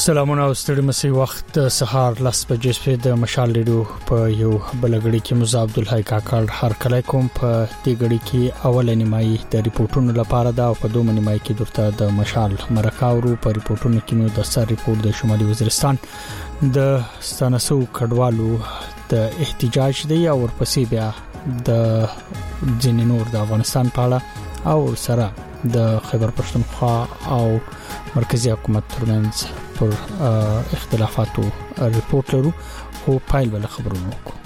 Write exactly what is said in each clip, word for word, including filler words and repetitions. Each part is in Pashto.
سلامونه او ستړي مسي وخت سهار لاس بجې په د مشال لیدو په یو بلګړی کې مزه عبد الحی کاکړ هر کله کوم په دې غړي کې اول نیمایي د ریپورتونو لپاره دا او په دوه نیمایي کې درته د مشال مرکاورو په ریپورتونو کې نو د سر ریپورت د شمالي وزیرستان د ستانسو کډوالو د احتجاج دی او ورپسې بیا د جنینور د افغانستان په اړه او سره د خیبر پښتونخوا او مرکزی حکومت ترمنځ پر اختلافاتو ریپورت لرو او پایل بل خبرونه وکړو.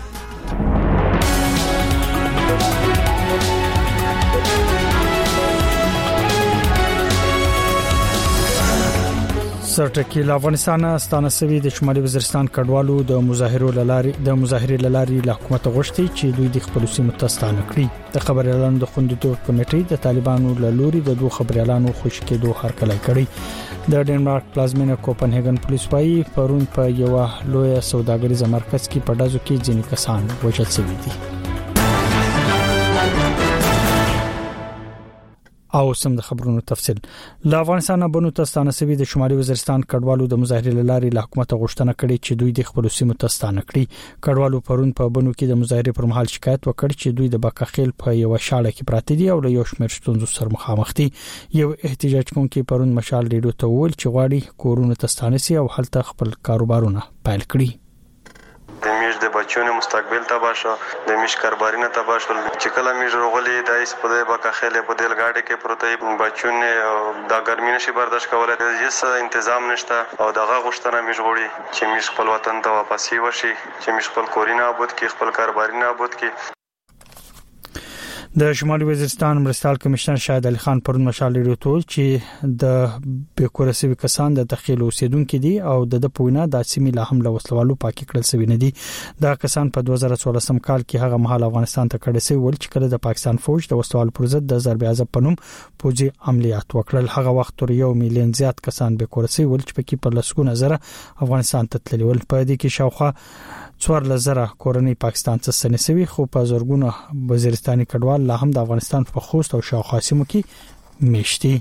سرټکی له افغانستان ستانسوي د شمالي وزیرستان کډوالو د مظاهرو لاري د مظاهرې لاري له حکومت غوښتي چې دوی د خپل سیمه تستانه کړي. د خبريالانو د خوندیتوب کمیټې د طالبانو له لوري د دوه خبريالانو خوشی کېدو هرکلی کړي. د ډنمارک پلازمینه کوپنهاګن پولیس وايي پرون په یو لوی سوداګریز مرکز کې په دازو کې ځینې کسان وژل شوي دي. او سم د خبرونو تفصیل له افغانستان بنو تستانسوي د شمالي وزیرستان کډوالو د مظاهرې لاري له حکومت غوښتنه کړې چې دوی د خپل سیمو تستانه کړي. کډوالو پرون په بنو کې د مظاهرې پر مهال شکایت وکړ چې دوی د بکخیل په یو شاړه کې پراته دي او له یو شمېر ستونزو سره مخامخ دي. یو احتجاج کوونکی پرون مشال لیدو ته ویل چې غواړي کورونه تستانسي او هلته خپل کاروبارونه پیل کړي. د میش د بچونو مستقبل تباہ شو، د میش کاربارینه تباہ شول چې کله میش روغلي د ایس په دې بکخېله په دل گاډي کې پروتې بچونه د ګرمۍ نشي برداشت کولای، هیڅ تنظیم نشته او دغه غوښتنه میش غوړي چې میش خپل وطن ته واپسی وشي، چې میش خپل کورینه آباد کې خپل کاربارینه آباد کې. د شمالي وزیرستان مرستال کمشنر شاهد علي خان پرون مشال لیدو ټول چې د بیکورسي کسان د تخیل اوسیدونکو دي او د پوینه د سیمې له حمله وسلوالو پاکي کړل سوي نه دي. دا کسان په دوه زره څوارلسم کال کې هغه مهال افغانستان ته کډه سوي ول چې کله د پاکستان فوج د وسلوالو پر ضد د ضرب عزب پنوم پوجي عملیات وکړل. هغه وخت تر یو میلیون زیات کسان بیکورسي ول چې پکې په لسګونه زره افغانستان ته تللي ول. په دې کې شاوخوا څوار لزره کورنۍ پاکستان ته ستنسوي، خو په زورګونو وزیرستاني کډوال لا هم د افغانستان په خوست او شاوخوا سیمو کې میشتي.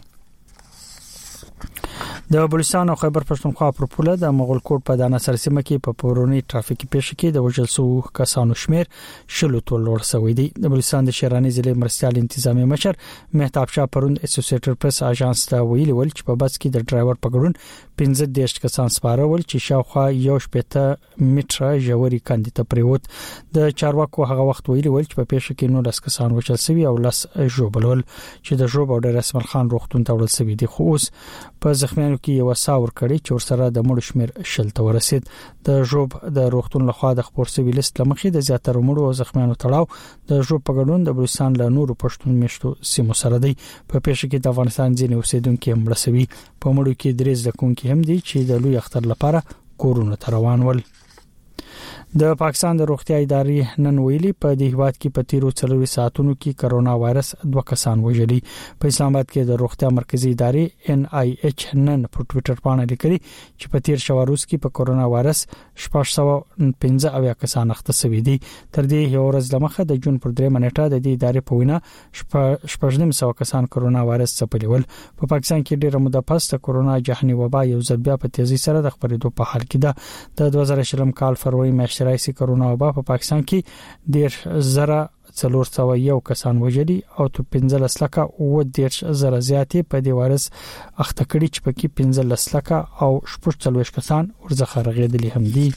د بلوچستان او خیبر پښتونخوا پر پوله د مغول کوټ په دانه سرسیمه کې په پورونی ټرافیکي پیښه کې د وژل شو کسانو شمیر شلو ته لوړ شوی دی. د بلوچستان د شیرانی ضلع مرستيال انتظامی مشر مهتاب شاه پرون اسوسییټډ پریس اژانس ته ویلي ول چې په بس کې د ډرایور په ګډون پنځه دیرش کسان سپارول چې شاوخوا یو شپته میټر ژوري کاندي ته پریوت. د چارواکو هغه وخت ویلي ول چې په پیښه کې نو لس کسان وژل شوی او لس ژوبلول چې د ژوب او د رسمل خان روغتون ته وړل شوی دي. خو اوس په زخمیانو کې یو ساور کړي چې ورسره د مړو شمیر شل ته ورسید. د ژوب د روغتون لخوا د خبر سوي لیست لمخې د زیاتره مړو او زخمیانو تړاو د ژوب په ګډون د بلوچستان له نورو پښتون میشتو سیمو سره دی. په پیښه کې د افغانستان ځینې اوسیدونکو مړ شوي، په مړو کې درې ځکونکي هم دي چې د لوی اختر لپاره کورونه ته روان ول. د پاکستان د روغتیا ادارې نن ویلي په دې هیواد کې په تیرو څلورو ساعتونو کې کرونا وایرس دوه کسان وژلي. په اسلام آباد کې د روغتیا مرکزی ادارې ان آی ایچ نن په ټوئیټر باندې لیکلي چې په تیر شوه روز کې په کرونا وایرس شپږ سوه پنځه اویا کسان اخته شوي دي. تر دې یو ورځ لمخه د جون پر درې منېټه د دې ادارې په وینا شپږ نیم سوه کسان کرونا وایرس ځپلي ول. په پاکستان کې ډېر مده پس د کرونا جهاني وبا یو ځل بیا په تیزی سره د خبرېدو په حال کې ده. د دوه زره شلم کال فروری میاشتې راځي کرونا وبا په پاکستان کې ډیر زره څلور سوه یو کسان وژلي او ته پنځلس لکه او دیرش زره زیاتې په دې وایرس اخته کړي چې پکې پنځلس لکه او شپږ څلوېښت کسان ورڅخه رغېدلي هم دي.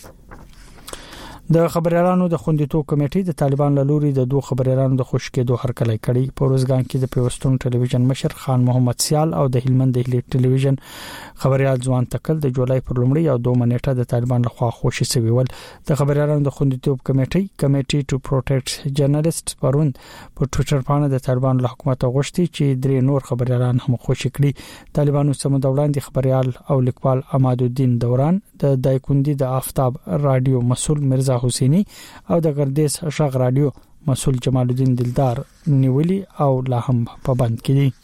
د خبريالانو د خوندیتوب کمیټې د طالبان له لوري د دوه خبريالانو د خوش کېدو هرکلی کړي. په روزګان کې د پیوستون ټلویزیون مشر خان محمد سیال او د هلمند د ټلویزیون خبريال ځوان تکل د جولای پر لومړۍ او دوه منېټه د طالبان لخوا خوشي شوی ول. د خبريالانو د خوندیتوب کمیټې کمیټې ټو پروټیکټ جرنالیست پرون په ټوئیټر باندې د طالبان له حکومت غوښتي چې درې نور خبريالان هم خوشي کړي. طالبانو سم د وړاندې خبريال او لیکوال اماد الدین دوران د دایکوندي د آفتاب رادیو مسؤل مرزا حسینی او د ګردیس شغ رادیو مسؤل جمال الدین دلدار نیولي او لا هم په بند کې دي.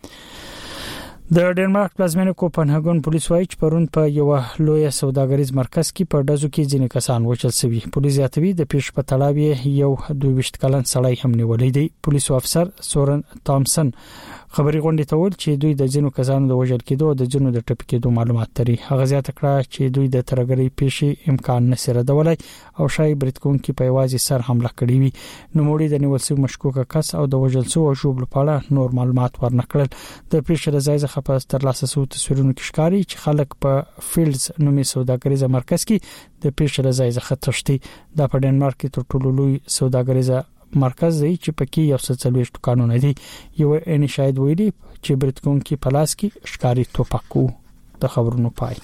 د ډنمارک پلازمینه کوپنهاګن پولیس وايي چې پرون په یو لوی سوداګریز مرکز کې په دازو کې ځینې کسان وژل شوي. پولیس زیاتوي د پیښ په تړاو یو دوه ویشت کلن سړی هم نیولې دی. پولیس افسر سورن تامسن خبري غونډې ته ویل چې دوی د ځینو کسانو د وژل کېدو او د ځینو د ټپي کېدو معلومات لري. هغه زیاته کړه چې دوی د ترګري پیښې امکان نشي ردولای او شای بریټکون کې په یوازې سر حمله کړې وي. نو موړي د نیول شوی مشکوک کس او د وژل شوی او ژوبل په اړه نور معلومات ورنکړل. د پیښې د ځای څخه په ترلاسه شوی تصویرونو کې ښکاري چې خلک په فیلډز نومي سوداګریز مرکز کې د پیښې د ځای څخه تښتي. د په ډنمارک کې تر ټولو لوی سوداګریز مرکز دی چې پکې یو څه څلويشت قانون دي. یو ان شاید ویلي چې بریټکون کې پلاس کې ښکاری توپکو. د خبرونو پای.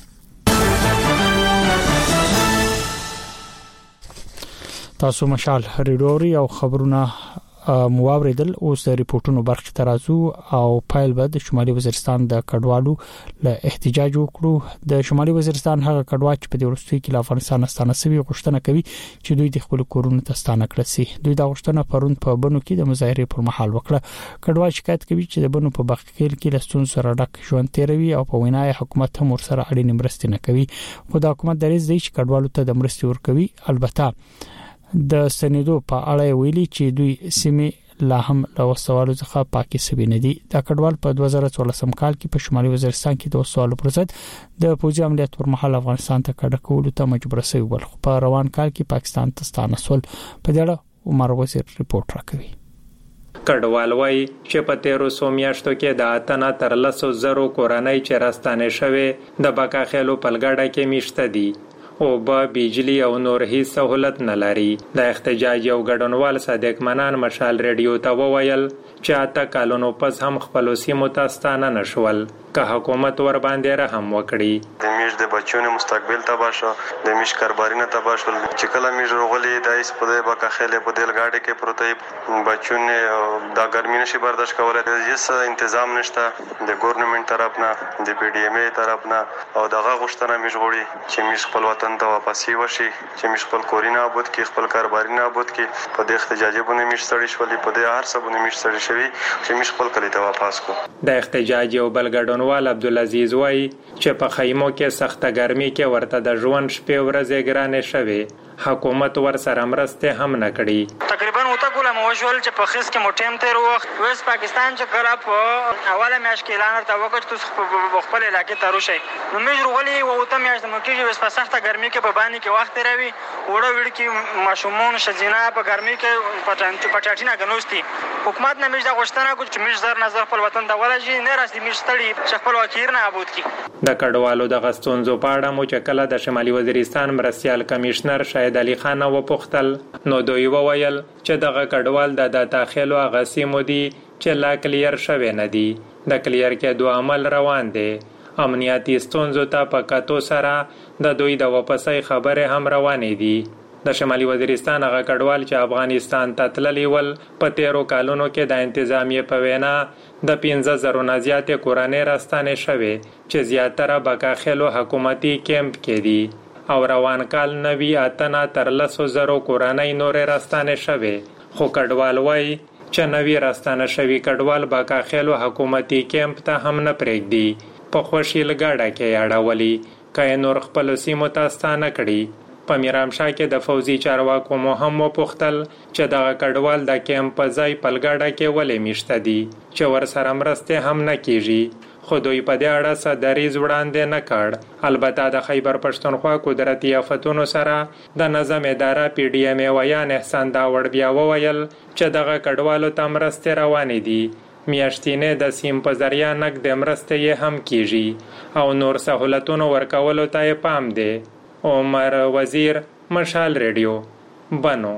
تاسو مشال ریډوري او خبرونه مواوریدل. اوس د ریپورتونو برخه ترازو او پایل بعد شمالي وزیرستان د کډوالو له احتجاج وکړو. د شمالي وزیرستان هغه کډوا چې په دورستي کې له افغانستان ستانه سوي غوښتنه کوي چې دوی د خپل کورونو ته ستانه کړي سي. دوی دا غوښتنه پروند په بنو کې د مظاهره پر مهال وکړه. کډوا شکایت کوي چې د بنو په بخکیل کې لستون سره ډک ژوند تیروي او په وینای حکومت هم ورسره اړینې مرستې نه کوي. خو د حکومت دریځ دی چې کډوالو ته د مرستې ورکوي. البته د سندو په اړه ویلي چې دوی سیمه لا هم له وسوالو څخه پاکي سوي نه دي. د کډوال په دوه زره څوارلسم کال کې په شمالي وزیرستان کې د وسوالو پر ضد د پوځي عملیات پر مهال افغانستان ته کډه کولو ته مجبور شوی ول. خو په روان کال کې پاکستان ته ستانه سول. په دې اړه عمر وزیر رپورت راکوي. کډوال وای چې په تیرو سو میاشتو کې د اتنه تر لسو زرو کورنۍ چې راستانه شوه د بکا خېلو پلګړه کې میشته دي او با بجلی او نور هیڅ سہولت نه لري. د احتجاج یو ګډونوال صادق منان مشال ریډیو ته وویل چې اته کالونو پس هم خپل سیمو ته ستانه نشول که حکومت ور باندې رحم وکړي. د میش د بچونو مستقبل تباہ شو، د میش کاربارینه تباہ شول. چې کله میش روغلي د ایس په دې بکا خېلې په دل گاډي کې پروتې بچونه د ګرمي نشي برداشت کولای. هیڅ تنظیم نشته د ګورنمنت طرف نه، د پی ډی ایم ای طرف نه او دغه غوښتنه میش غوړي چې میش خپل وطن ته واپسی وشي، چې میش خپل کورینه آباد کې خپل کاربارینه آباد کې. په دې احتجاجي باندې میش سړی شولې، په دې هر څه باندې میش سړی شوی چې میش خپل کلی ته واپس کو. د احتجاج یو بل ګډونوال عبدالعزیز وای چې په خیمو کې سخته ګرمي کې ورته د ژوند شپې ورځې ګرانې شوي. حکومت ور سره مرسته هم نه کړي. تقریبا وته کوله موجول چې په خص کې موټیم تیر وخت ویس پاکستان چې کړه په اوله میاشت کې اعلان ورته وکړ چې په خپل علاقې ته روشي. نو موږ روغلي وته میاشت مو کې ویس په سخته ګرمي کې په باندې کې وخت راوي وړو وړ کې ماشومان شزینا په ګرمي کې پټانټ پټاټینا غنوستي. حکومت نه موږ د غوښتنه کوي چې موږ زر نظر خپل وطن ته ولجی نه راسي موږ ستړي چې خپل وکیر نه ابود کی. د کډوالو د غستونزو پاړه مو چې کله د شمالي وزیرستان مرستيال کمشنر شاهد علي خان و پختل نو دوی وویل چې دغه کډوال د داخلو غسیمو دي چې لا کلیر شوه نه دي. د کلیر کې دوه عمل روان دي. امنیتي ستونزو ته په کاتو سره د دوی د واپسۍ خبره هم روانې دي. د شمالي وزیرستان هغه کډوال چې افغانستان ته تللی ول په تیرو کالونو کې د انتظامیه په وینا د پنځه زرو نه زیاتې کورنۍ راستانه شوه چې زیاتره بکا خېلو حکومتي کیمپ کې دي او روان کال نوی اتنه تر لسو زرو کورنۍ نور راستانه شوه. خو کډوال وای چې نوی راستانه شوی کډوال بکا خېلو حکومتي کیمپ ته هم نه پرېږدي. په خوشی لګاډه کې اړولي کای نور خپل سیمو ته ستانه کړي. په میرامشاه کې د فوزي چارواکو مو هم وپوښتل چې دغه کډوال د کیمپ په ځای پلګاډه کې ولې میشته دي چې ور سره مرسته هم نه کیږي. خو دوی په دې اړه څه دریځ وړاندې نه کړ. البته د خیبر پښتونخوا قدرتي آفتونو سره د نظم اداره پی ډی ایم ویان احسان داوړ بیا وویل چې دغه کډوالو ته مرسته روانې دي. میاشتینه د سیم په ذریعہ نقد مرسته یې هم کیږي او نور سہولتونو ورکولو ته پام دی. عمر وزیر مشال ریډیو بنو.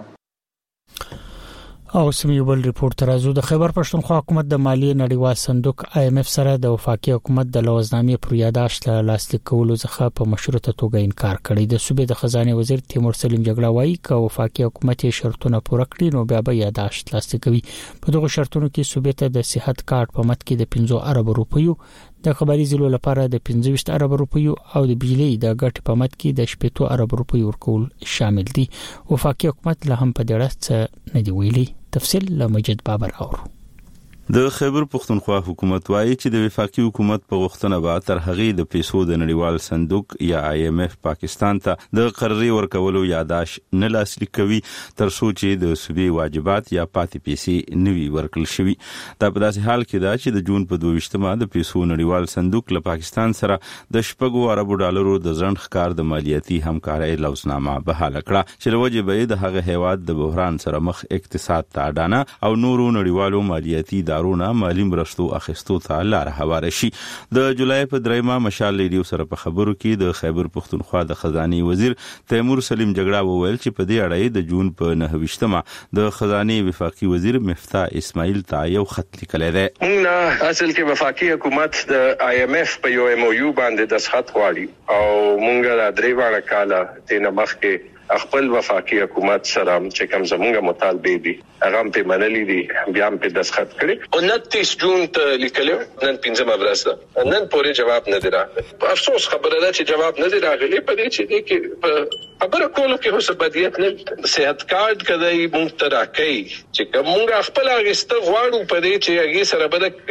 او سیمه بل ریپورت ترازو د خیبر پښتونخوا حکومت د مالیې نړیوال صندوق آی ایم اف سره د وفاقي حکومت د لوزنامې پر یاداشت له لاسلیک کولو څخه په مشروطه توګه انکار کړی. د صوبې د خزانه وزیر تیمور سلیم جګړه وایي چې وفاقي حکومت یې شرطونه پوره کړي نو بیا به یاداشت لاسلیک کوي. په دغه شرطونو کې صوبې ته د صحت کارت په مت کې د پنځه ارب روپیو، د خبري زلو لپاره د پنځه ویشت ارب روپیو او د بجلی د ګټ په مت کې د شپږ ارب روپیو ورکول شامل دي. وفاقي حکومت له هم په دې اړه څه نه دی ویلي. تفصیل له مجید بابر اورو. د خیبر پختونخوا حکومت وايي چې د وفاقي حکومت په غوښتنه به تر هغې د پیسو د نړیوال صندوق یا آی ایم ایف پاکستان ته د قرضې ورکولو یاداش نه لاسلیک کوي تر څو چې د صوبې واجبات یا پاتې پیسې نوي ورکړل شوي. دا په داسې حال کې ده چې د جون په دوه ویشتمه د پیسو نړیوال صندوق له پاکستان سره د شپږو اربو ډالرو د ځنډ ښکار د مالیاتي همکارۍ لوزنامه بحاله کړه چې له وجې به د هغه هیواد د بحران سره مخ اقتصاد ته اډانه او نورو نړیوالو مالیاتي دارونه مالی مرستو اخیستو ته لار هواره شي. د جولای په دریمه مشال ریډیو سره په خبرو کې د خیبر پختونخوا د خزانه وزیر تیمور سلیم جګړه وویل چې په دې اړه د جون په نهه ویشتمه د خزانه وفاقي وزیر مفتاح اسماعیل ته یو خط لیکلی دی. موږ اصل کې وفاقي حکومت د آی ایم ایف په یو ایم او یو باندې دستخط غواړي او موږ د درې واړه کاله د نمخ کې خپل وفاقي حکومت سره چې کوم زموږه مطالبه دي هغه په منلي دي بیا په دستخط کړي. انتیس جون ته لیکلو نن پنځمه ورځ ده نن پورې جواب نه دی راغلی. افسوس خبره ده چې جواب نه دی راغلی په دې چې دې کې خبره کولو کې هوڅ بدیت نه صحت کارت کدی مونږ ته راکې چې موږ خپل اغسته غواړو په دې چې هغه سره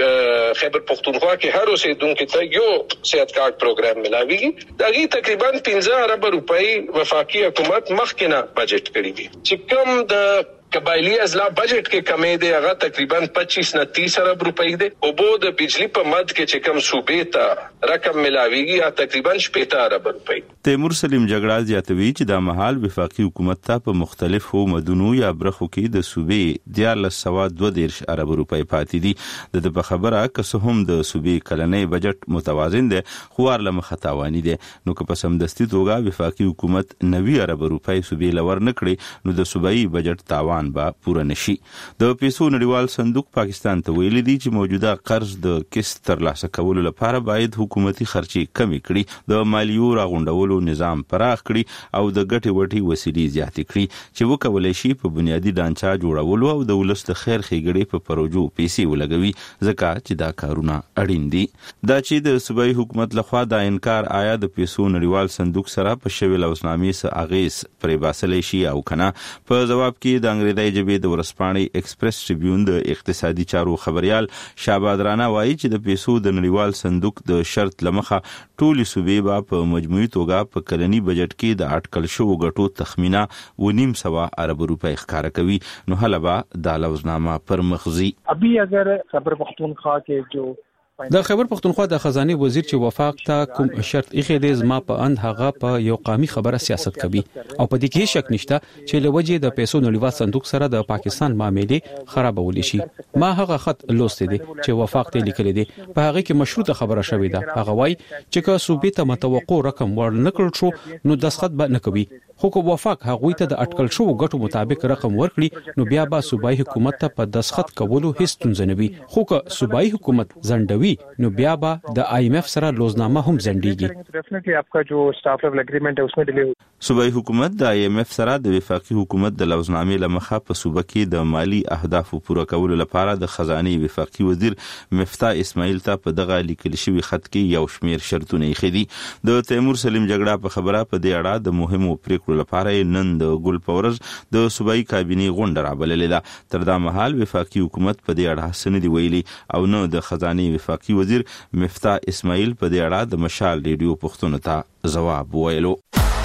بل خیبر پختونخوا کې هر اوسیدونکو ته یو صحت کارت پروګرام ملاويږي. دغه تقریبا پنځه ارب روپۍ وفاقي حکومت مخکنه بجټ کړی دي چې کوم د قبایلی ازلا بجټ کې کمې ده هغه تقریبا پچیس نه تیس ارب روپۍ ده او بو د بجلی په مد کې چې کم صوبې ته رقم ملاويږي یا تقریبا شپږ ارب روپۍ. تیمور سلیم جګړه زیاتوي چې د محل وفاقي حکومت ته په مختلفو مدنو یا برخو کې د صوبې دیارلس سوا دوه دیرش ارب روپۍ پاتې دي. د په خبره که هم د صوبې کلنۍ بجټ متوازن ده خو ارله مخاطاوانی ده نو که په سمدستي توګه وفاقي حکومت نوي ارب روپۍ صوبې لور نکړي نو د صوبایي بجټ تاوان با پوره نشي. د پیسو نړیوال صندوق پاکستان ته ویلي دي چې موجوده قرض د قسط ترلاسه کولو لپاره باید حکومتي خرچې کمې کړي، د مالیو راغونډولو نظام پراخ کړي او د ګټې وټې وسیلې زیاتې کړي چې وکولای شي په بنیادی ډانچه جوړولو او د ولس د خیر ښېګړې په پروژو پیسې ولګوي ځکه چې دا کارونه اړین دي. دا چې د صوبایي حکومت لخوا دا انکار آیا د پیسو نړیوال صندوق سره په شوی لوزنامې سره اغیز پرې باسلی شي او کنه. په جواب کې د انګریزي جبهې د ورځپاڼې ایکسپریس ټریبیون د اقتصادي چارو خبريال شعباد رانا وایي چې د پیسو د نړیوال صندوق د شرط لمخه ټولې صوبې به په مجموعي توګه په کلني بجټ کې د اټکل شوو ګټو تخمینه و نیم سوا ارب روپۍ ښکاره کوي. نو هله به دا لوزنامه پر مخزي ابي اگر خبر پختونخوا کې جو د خیبر پختونخوا د خزانه وزیر چې وفاق ته کوم شرط ایښی دی زما په اند هغه په یو قومي خبره سیاست کوي او په دې کې شک نشته چې لوجه د پیسو نړیوال صندوق سره د پاکستان معاملې خرابول شي. ما هغه خط لوست دي چې وفاق ته لیکل دي په هغه کې مشروطه خبره شوې ده. هغه وایي چې که صوبې ته متوقع رقم ور نکړل شو نو دسخط به نه کوي خو کو وفاق هغه ته د اټکل شو ګټو مطابق رقم ورکړي نو بیا به صوبایي حکومت ته په دسخط کولو هیڅ ستونزه نه وي. خو که صوبایي حکومت زندوي نو بیا به د آی ایم ایف سره لوزنامه هم زنديږي. ډیفینیټلی اپ کا جو سٹاف لیول اگریمنٹ ہے اس میں ڈیلے صوبایي حکومت د آی ایم ایف سره د وفاقي حکومت د لوزنامې لمخه په صوبه کې د مالی اهداف پوره کولو لپاره د خزانه وفاقي وزیر مفتاح اسماعیل ته په دغه لیکل شوی خط کې یو شمیر شرطونه یې خدي. د تیمور سلیم جګړه په خبره په دې اړه د مهمو پریکړو لپاره نن د ګل پورز د صوبایي کابینې غونډه رابللې ده. تر دا مهال وفاقي حکومت په دې اړه سند دی ویلي او نو د خزانه وفاقي وزیر مفتاح اسماعیل په دې اړه د مشال ریډیو پښتون ته جواب ویلو.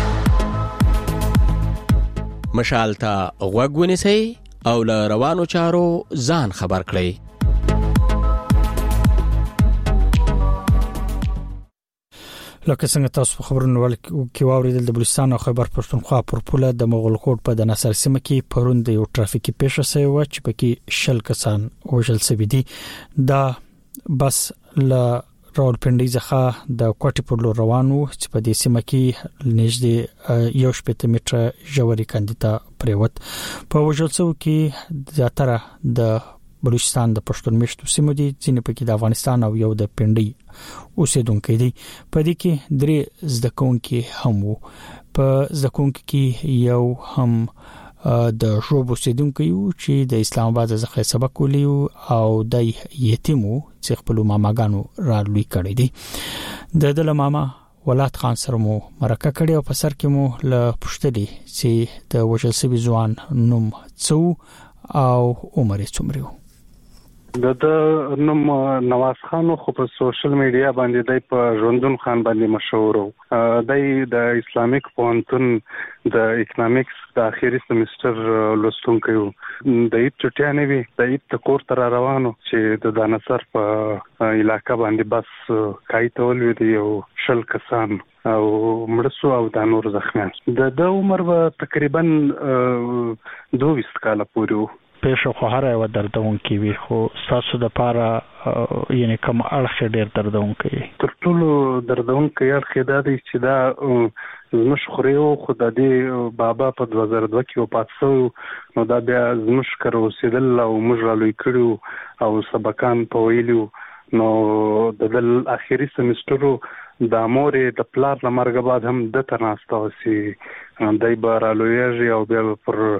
مشال ته غوږ ونیسئ او له روانو چارو ځان خبر کړئ. لکه څنګه تاسو په خبرونو ول کې واوریدل د بلوچستان او خیبر پښتونخوا پر پوله د مغول کوټ په د نصر سیمه کې پرون د یو ټرافیکي پیښه شوې و چې پکې شل کسان وژل شوي دي. دا بس ل راولپنډي ځخه د کوټي په لور روانو چې په دې سیمه کې نږدې یو شپږ متره ژوري کاندیدا پریوت. په وژلڅو کې زیاتره د بلوچستان د پښتون مشتو سیمو دي ځینې پکې د افغانستان او یو د پنډي اوسیدونکو دي. په دې کې درې زدکونکو هم وو. په زدکونکو کې یو هم د شوب اوسیدونکو چې د اسلام آباد څخه سبق ولیو او د یتیمو چې خپل ماماګانو را لوي کړی دي. د دله ماما ولات خان سره مو مرکه کړی او په سر کې مو ل پښتلي چې د وژل شوی ځوان نوم څو او عمر یې څومره. د نوم نواز خان خو په سوشل میډیا باندې د په ژوندون خان باندې مشهور و. د اسلامیک پوهنتون د اکونومکس د اخیری سمستر لوستونکی و. د ایت چټیانه وی د ایت کور تر روانو چې د دانسر په علاقې باندې بس کایته ولوي دی او شل کسان او مرسو او د نور زخمیان. د د عمر به تقریبا دوه ویشت کاله پورې و. پېښه خو هر یو دردونکې وي خو تاسو د پاره یعنی کوم اړخ ډېر دردونکې تر ټولو دردونکې اړخ دا دی چې دا زموږ خوريو خو د دې بابا په دوه زره دوه کې وفات شو نو دا بیا زموږ کر اوسېدل او موږ رالوي کړو او سبقان په ویلو نو د اخیری سمسترو د امورې د پلار لمرګ بعد هم د تناسته وسی دای بارالویږي او بیا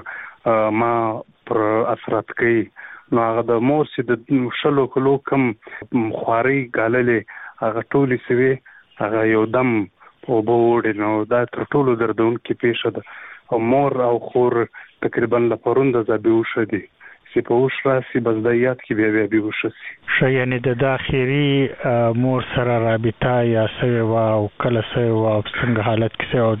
پر ما پر اثرات کوي. نو هغه د مور سي د شلو کلو کم خواري غاللې هغه ټولې سوي هغه یو دم او بوډ نو دا تر ټولو دردونکې پیښه ده او مور او خور تقریبا لپاره د زابي وشدي سی په اوش راسي بس د یاد کې بیا بیا وشسي شي. یعنی د داخلي مور سره رابطه یا سوي وا او کله سوي وا څنګه حالت کې او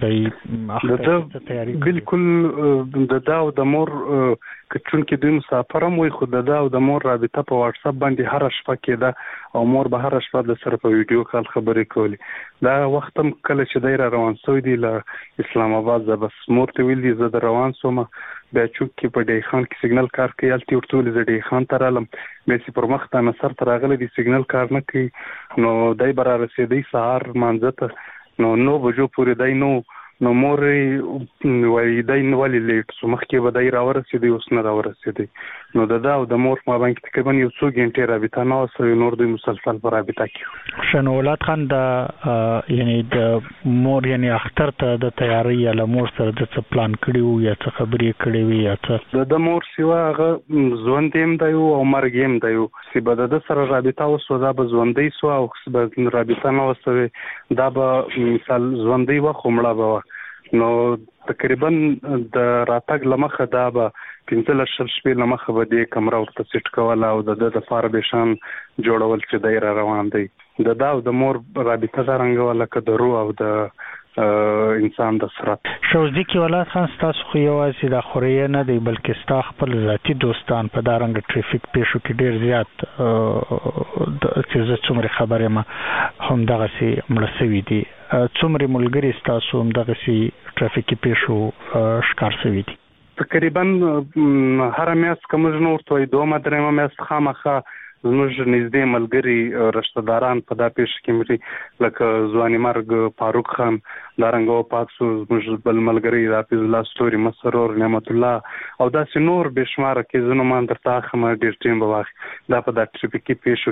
د اخته تیاری بالکل د دا او د مور کچون کې د مسافرم وي خو د دا او د مور رابطه په واتس اپ باندې هر شپه کې ده او مور به هر شپه د سره په ویډیو کال خبرې کوي. دا وخت هم کله چې دای را روان سوی دی له اسلام آباد ز بس مور ته ویل دي زه د روان سوم بیا چوک کې په ډی خان کې سیګنل کار کوي الته ورته ز ډی خان تر علم مې سي پر مخ ته نصر تر غلې دي سیګنل کار نه کوي نو دای برا رسیدي سهار مانځته نو نو بجو پورې دای نو نو مور وای دای نو ولې لیټ سو مخ کې بدای را ورسېدي اوس نه را ورسېدي نو د دا او د مور ما باندې تقریبا یو څو غنټې رابطه نه وسوي نور د مسلسل پر رابطه کې شنو ولادت خان د یعنی د مور یعنی اختر ته د تیاری یا له مور سره د څه پلان کړیو یا څه خبرې کړې وي یا څه د مور سیوا هغه ژوند هم دی او مرګ هم دی چې بد د سره رابطه وسو دا به ژوندۍ سو او د رابطه نه وسوي دا به مثال ژوندۍ و خمړه به نو تقریبا د راتګ لمخه دا به پنځه لشل شپې لمخه به د کمره ورته سیټ کوله او د د فار بشان جوړول چې دای روان دی د دا او د مور رابطه څنګه ولکه درو او د انسان د سرت شوزدي کې ولادت خان تاسو خو یوازې د خوري نه دی بلکې ستا خپل ذاتی دوستان په دارنګ ټریفیک پیښو کې ډیر زیات د چې څومره خبره ما هم دغه سي مړسوي دي څومره ملګری تاسو هم دغه سي ټریفیک پیښو ښکار شوی دي تقریبا هر میاس کوم نور توي دوه مدرمه میاس خامخه زموږ نږدې ملګری رشتہ داران په دا پیښ کې مری لکه ځواني مرګ فاروق خان دارنګو پاتسو زموږ بل ملګری حافظ الله ستوري مسرور نعمت الله او دا سينور بشمار کې زنه مان درته خمه ډیر ټیم بواخ دا په دا ټریفیکي پیښو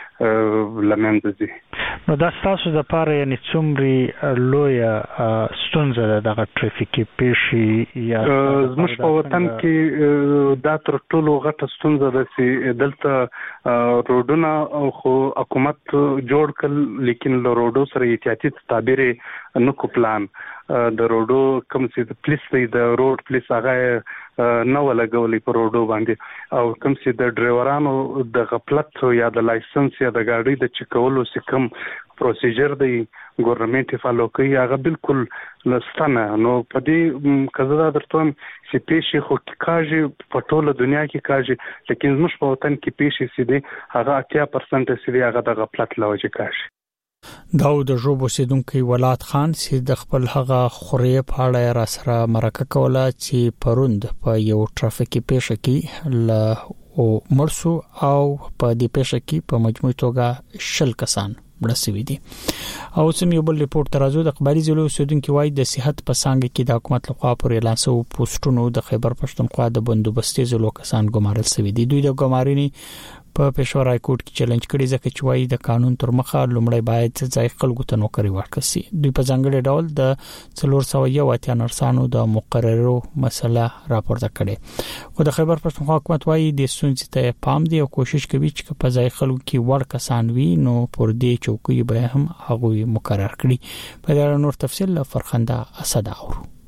کې لمنځ دي نو دا تاسو د پاره یعنی څومره لوی ستونزه د ټریفیکي پیښې یا زموږ په وطن کې دا تر ټولو غټه ستونزه ده چې دلته روډونه خو حکومت جوړ کړ لیکن له روډو سره احتیاطي تدابیر نه کو پلان د روډو کوم چې پولیس د روډ پولیس هغه نه ولګولې په روډو باندې او کوم چې د ډرایورانو د غفلت یا د لایسنس یا د ګاډي د چکولو سکم پروسیجر دی ګورنمنت فالو کوي هغه بالکل لستانه نو په دې کزدا درته چې پیښې خو کاږي په ټوله دنیا کې کاږي لیکن موږ په وطن کې پیښې سي دي هغه اتیا پرسنټ سي دي هغه د غفلت لوجه کاږي. داود جوب اوسیدونکو ولادت خان چې د خپل هغه خوري په اړه را سره مرکه کوله چې پروند په یو ټرافیکي پیښه کې ل او مرسو او په دې پیښه کې په مجموعي توګه شل کسان مړسوي دي. او سم یو بل ریپورت ترازو د خبري ضلع اوسیدونکو وایي د صحت په څنګه کې د حکومت لخوا پر اعلان شو پوسټونو د خیبر پښتونخوا د بندوبستي ضلع کسان ګمارل شوی دي. دوی د ګمارنې په پېښور های کورټ کې چیلنج کړي ځکه چې وایي د قانون تر مخه لومړی باید ځای خلکو ته نوکری ورکړي. دوی په ځانګړي ډول د څلور سوه یو اتیا نرسانو د مقررو مسله راپورته کړي خو د خیبر پښتونخوا حکومت وایي د ستونزې ته پام دی او کوشش کوي چې په ځای خلکو کې ور کسان وي نو پر دې چوکۍ به هم هغه مقرر کړي. په دا نور تفصیل فرخنده اسد اورو. د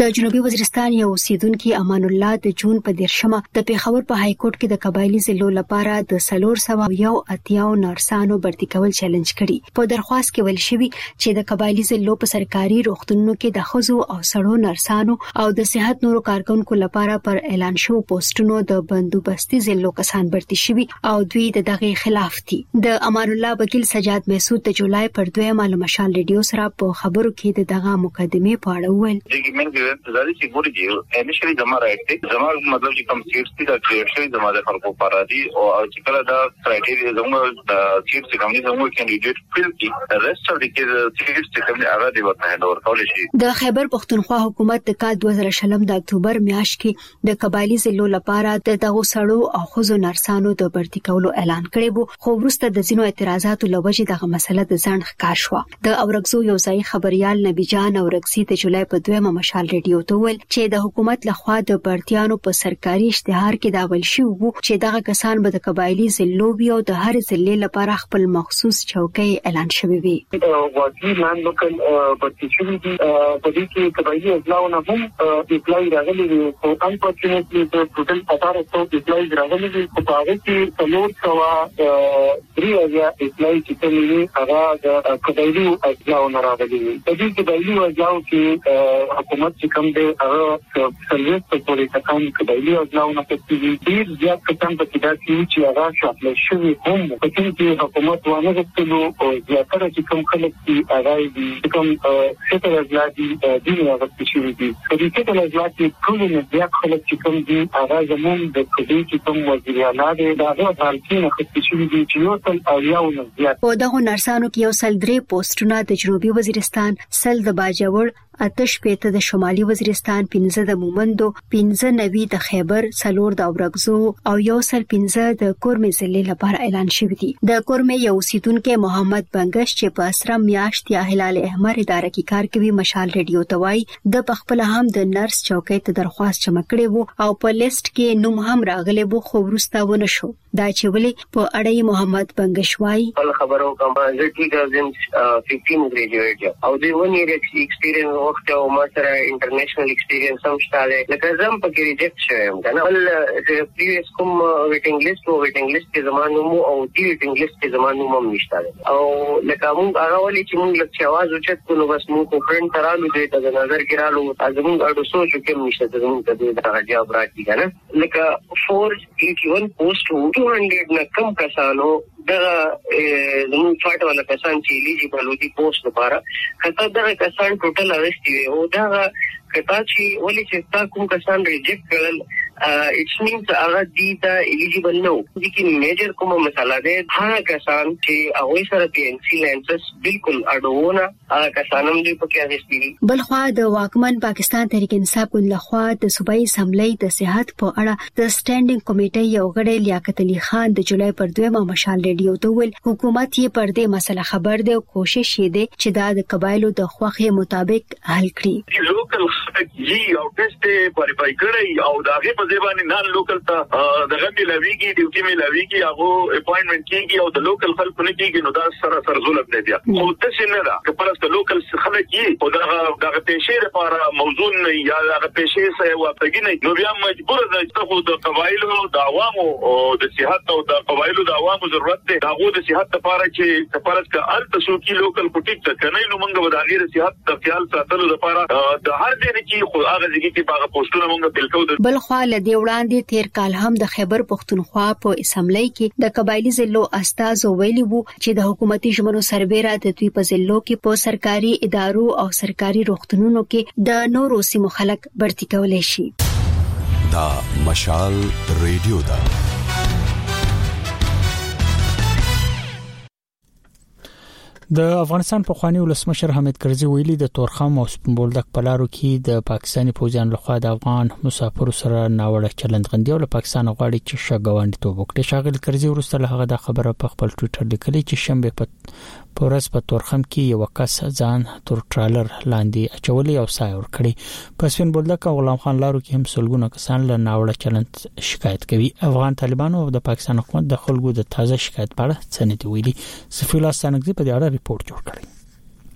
د جنوبي وزیرستان یو اوسیدونکو امان الله د جون په دیرشمه د پیښور په های کورټ کې د قبایلی ضلعو لپاره د سلور سوا یو اتیاو نرسانو برتي کول چیلنج کړي. په درخواست کې ویل شوی چې د قبایلی ضلعو په سرکاري روغتونونو کې د خزو او سړو نرسانو او د صحت نورو کارکونکو لپاره پر اعلان شو پوسټونو د بندوبستي ضلعو کسان برتي شوی او دوی د دغه خلاف دي. د امان الله وکیل سجاد محسود د جولای پر دویمه له مشال ریډیو سره په خبرو کې د دغه مقدمه په اړه وویل. زادي چې ګوري چې انیشلی زما راځي زما مطلب چې کوم سیټس دي دا کلیئر شوی زما د خلکو لپاره دي او چې کله دا کرایټیریا زموږ د سیټس چې کوم دي زموږ کینډیډیټ فیل کی ریسټ اف د سیټس چې کوم دي هغه دی ورته هند اور کول شي. د خیبر پختونخوا حکومت د کال دوه زره شلم د اکتوبر میاشت کې د قبایلی ضلعو لپاره د دغه سړو او خزو نرسانو د برتي کولو اعلان کړی وو، خو وروسته د ځینو اعتراضاتو لوجې دغه مسله د ځان ښکار شو. د اورګزو یو ځای خبريال نبی جان اورګزي د جولای په دویمه مشال ریډیو ته ویل چې د حکومت لخوا د برتيانو په سرکاري اشتهار کې دا ول شو چې دغه کسان به د قبایلی ضلعو او د هر ضلع لپاره خپل مخصوص چوکۍ اعلان شوی وي. واقعي مان لوکل برتي شوی دي په دې کې قبایلی اضلاعونه هم اپلای راغلي دي او انفورچونټلی د ټوټل اټاره سو اپلای راغلي دي په هغه کې څلور سوا درې یا اپلای چې کومي هغه د قبایلی اضلاعونه راغلي دي. په دې کې قبایلی اضلاع کې حکومت چې کوم دی هغه سرویس په پوری تکان قبایلی اضلاعونه په دې ډیر زیات کسان په دې کې چې هغه شامل شوی هم په دې کې حکومت ونه غوښتلو او زیاتره چې کوم خلک چې هغه دي کوم څه اضلاع دي د دې هغه شوی دي په دې کې د اضلاع کې ټول نه زیات خلک چې کوم دي هغه زمون د دې چې کوم وزیر اعلی دی دا هغه حالتونه خپل شوی دي چې یو تل او یو نه زیات. په دغه نرسانو کې یو سل درې پوسټونه د جنوبي وزیرستان، سل د باجوړ، اتش پېته د شمالي وزیرستان، پنځه د مومندو، پنځه نوي د خیبر، څلور د اورګزو او یو سل پنځه د کورمې ضلع لپاره اعلان شوی دي. د کورمې یو اوسیدونکو محمد بنگش چې په اسرا میاشت یا هلال احمر اداره کې کار کوي مشال ریډیو ته وایي د پخپل هم د نرس چوکۍ ته درخواست چمکړي وو او په لیست کې نوم هم راغلی وو، خو ورسته ونه شو. دا چې ولې په اړه محمد بنگش وایي خبرو کوم چې two thousand fifteen ګریجویټ او د ون ایئر ایکسپیرینس وخت او ما سره انټرنیشنل ایکسپیرینس هم شته. لکه زم په کې ریجیکټ شوم کنه ول د پریویس کوم ویټینګ لیست او ویټینګ لیست کې زمانو مو او دی ویټینګ لیست کې زمانو مو نشته او لکه موږ هغه ولې چې موږ لکه आवाज اوچت کولو بس موږ کو فرند ترالو دې د نظر کې رالو ازمون اډو سوچ کې نشته زموږ ته د راځي راځي کنه لکه four eighty-one پوسټ two hundred نه کم کسانو دغه زموږ فاټ ولا کسان چې الیجیبل ودي پوسټ لپاره کته دغه کسان ټوټل ارسټ وي او دغه کته چې ولې چې تا کوم کسان ریجیکټ کړل اټس مینز هغه دي ته الیجیبل نو دي کې میجر کومه مسله ده. هغه کسان چې هغه سره پی ان سی لانسس بالکل اډونه هغه کسانم دي په کې اغستې. بل خو د واکمن پاکستان تحریک انصاف ګوند لخوا د صوبایي اسمبلی د صحت په اړه د سټینډینګ کمیټې یو غړی لیاقت علي خان د جولای پر دویمه مشال ریډیو ته ویل حکومت یې پر دې مسله خبر دی او کوشش یې دی چې دا د قبایلو د خوخه مطابق حل کړي. لوکل جی او ټیسټ پرې پای کړی او دا غي په ځبانه نان لوکل ته دغه ملويږي ډیوټي ملويږي هغه اپاینټمنټ کیږي او د لوکل خلکو نه کیږي نو دا سره سره ظلم دی بیا خو د څه نه دا چې پرسته لوکل خلک یې او دغه دغه پېښې لپاره موضوع نه یا دغه پېښې سره واپګی نه نو بیا مجبور ده چې خو د قبایلو د عوامو او د صحت او د قبایلو د عوامو ضرورت دی دغه د صحت لپاره چې پرسته الته شو کې لوکل پټیک ته کنه نو موږ به د غیر صحت د خیال ساتلو لپاره د هر ځای کې خو هغه ځای کې باغ پوسټونه موږ بالکل بل خو له دې وړاندې تیر کال هم د خیبر پختونخوا په اسمبلی کې د قبایلی ضلعو استازو ویلي وو چې د حکومتي ژمنو سربېره د دوی په ضلعو کې په سرکاري ادارو او سرکاري روغتونونو کې د نورو سیمو خلک برتي کولای شي. دا مشال ریډیو دا د افغانستان په خواني ولسمشر حامد کرزي ویلي د تورخم او سپنبولدک په لارو کې د پاکستاني پوځیانو لخوا د افغان مسافرو سره ناوړه چلند غندي او له پاکستان غواړي چې شګوانډي توب وکړي. شاغل کرزي ورسته له هغه د خبره په خپل ټوئیټر لیکلي چې شنبه په پورس په تورخم کې یو کس ځان تر ټرالر لاندې اچولې او سای ور کړی. په سپنبولدک او غلام خان لارو کې هم سلګونه کسان له ناوړه چلند شکایت کوي. افغان طالبانو او د پاکستان حکومت د خلکو د تازه شکایت په اړه څه نه دی ویلي. سفیر الله ستانکزي په دې اړه ریپورت جوړ کړی.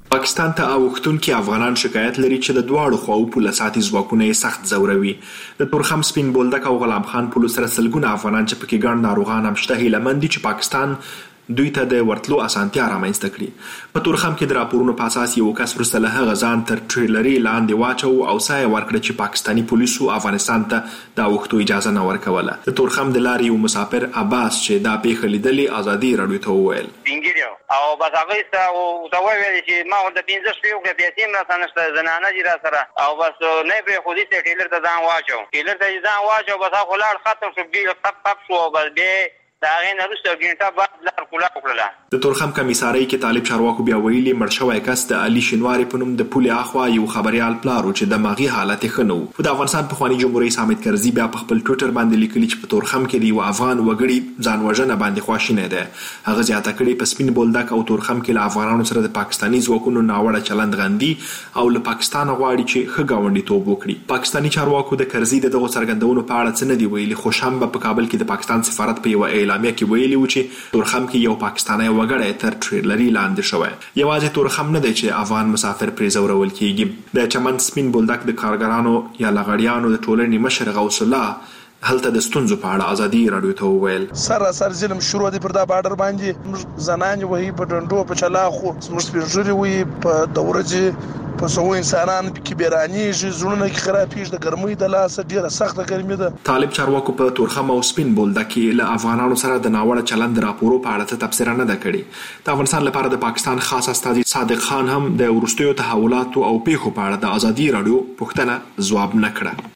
پاکستان ته اوختونکو افغانان شکایت لري چې د دواړو خواو پولیساتي ځواکونه سخت زوروي. د تورخم سپین بولدک او غلام خان پولیس سره سلګونه افغانان چې پکې ګڼ ناروغان هم شته هیله مند دي چې پاکستان دوی ته د ورتلو اسانتیا رامنځته کړي. په تورخم کې د راپورونو په اساس یو کس وروسته له هغه ځان تر ټریلري لاندې واچو او سایه ورکړه چې پاکستاني پولیسو افغانستان ته د اوختو اجازه نه ورکوله. د تورخم د لارې یو مسافر عباس چې دا پیښه لیدلې ازادي راډیو ته وویل او بس هغه ستا او دا ویل چې ما د پنځه شپې وکړې بیا سیم را سنشته زنانه دي را سره او بس نه به خودي ته ټیلر ته ځان واچو ټیلر ته ځان واچو بس هغه لاړ ختم شو بیا پپ پپ شو بس به دا غین روسو ګینټه بعد لار کولا وکړه. د تورخم کمیسارۍ کې طالب چارواکو بیا ویلي مړ شوی کس د علي شینواری په نوم د پولې اخوا یو خبريال پلارو چې د ماغي حالت ښه نه و. د افغانستان پخوانی جمهوریت حامد کرزي بیا په خپل ټویټر باندې لیکلي چې په تورخم کې د یو افغان وګړي ځان وژنه باندې خواشینه ده. هغه زیاته کړي په سپین بولدک او تورخم کې له افغانانو سره د پاکستاني ځواکونو ناوړه چلند غندي او له پاکستان غواړي چې ښه ګاونډیتوب وکړي. پاکستاني چارواکو د کرزي دغه څرګندونو په اړه څه نه دی ویلي، خو شنبه په کابل کې د پاکستان سفارت په یو اعلامیه کې ویلي چې تورخم کې یو پاکستانی وګړی تر ټریلري لاندې شوی. یوازې تورخم نه دی چې افغان مسافر پرې ځورول کیږي. د چمن سپین بولدک د کارګرانو یا لغړیانو د ټولنې مشر غوث الله هلته د ستونزو په اړه ازادي راډیو ته وویل سراسر ظلم شروع دی پر دا بارډر باندې زنان وهي په ډنډو په چلاخو زموږ سپیژوري وي په دورځي په سو انسانان کې بیرانی زړونه کې خرابېږي د ګرمۍ د لاس ډیره سخته ګرمي ده. طالب چارواکو په تورخم او سپین بولدک کې له افغانانو سره د ناوړه چلند راپورو په اړه تبصره نه ده کړې. د افغانستان لپاره د پاکستان خاص استازي صادق خان هم د ورستیو تحولاتو او پیښو په اړه د ازادي راډیو پوښتنه ځواب نه کړه.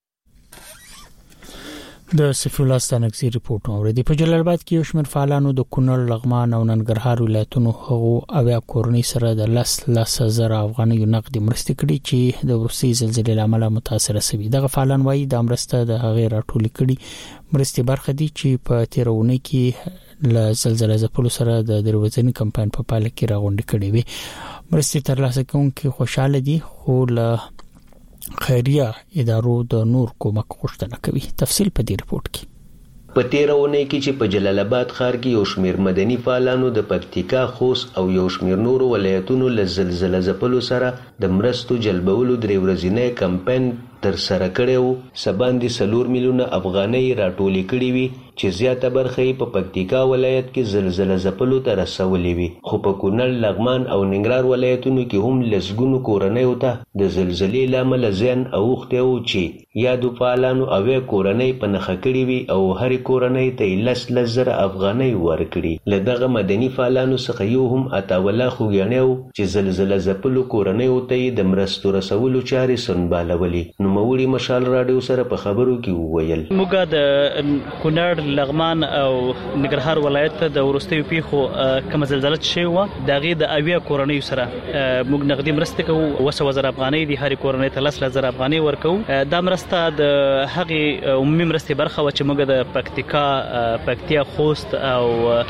د سفیر الله ستانکزي ریپورت اوریدي. په جلال آباد کې یو شمېر فعالانو د کونړ، لغمان او ننګرهار ولایتونو هغو اویا کورنۍ سره د لس لس زره افغانیو نقدي مرستې کړې چې د وروستي زلزلې له امله متاثره شوي. دغه فعالان وایي د مرسته د هغې راټولې کړي مرستې برخه دي چې په تیرونه کې له زلزلې ځپلو سره د دروازنی کمپاین په پاله کې راغونډې کړې وي. مرستې ترلاسه کوونکي خوشاله دي خو له خیریه ادارو د نور کومک غوښتنه کوي. تفصیل په دې ریپورت کې. په تیرونه کې چې په جلال آباد ښار کې یو شمېر مدني فعالانو د پکتیکا، خوست او یو شمېر نورو ولایتونو له زلزلې ځپلو سره د مرستو جلبولو درې ورځې کمپاین تر سره کړو. سباندې سلور میلیونه افغانۍ راټولې کړې وي چې زیاته برخه یې په پکتیکا ولایت کې زلزلې ځپلو ته رسولې وي. خو په کونړ، لغمان او ننګرهار ولایتونو کې هم لسګونو کورنیو ته د زلزلې لامل زیان اوښتی و چې یادو فعالانو اویا کورنۍ په نښه کړې وي او هرې کورنۍ ته لس لس زره افغانۍ ورکړي. له دغه مدني فعالانو څخه یو هم عطاوالله خوږیاڼی و چې زلزلې ځپلو کورنیو ته یې د مرستو رسولو چارې سنبالولې. نوموړي مشال راډیو سره په خبرو کې وویل موږ د کونړ، لغمان او ننګرهار ولایت د ورستیو پیښو کوم زلزلې شوی و د هغې د اویا کورنیو سره موږ نقدي مرستې کوو. اوه سوه زره افغانۍ د هرې کورنۍ ته لس لس زره افغانۍ ورکوو. دا مرسته د هغې عمومي مرستې برخه وه چې موږ د پکتیکا، پکتیا، خوست او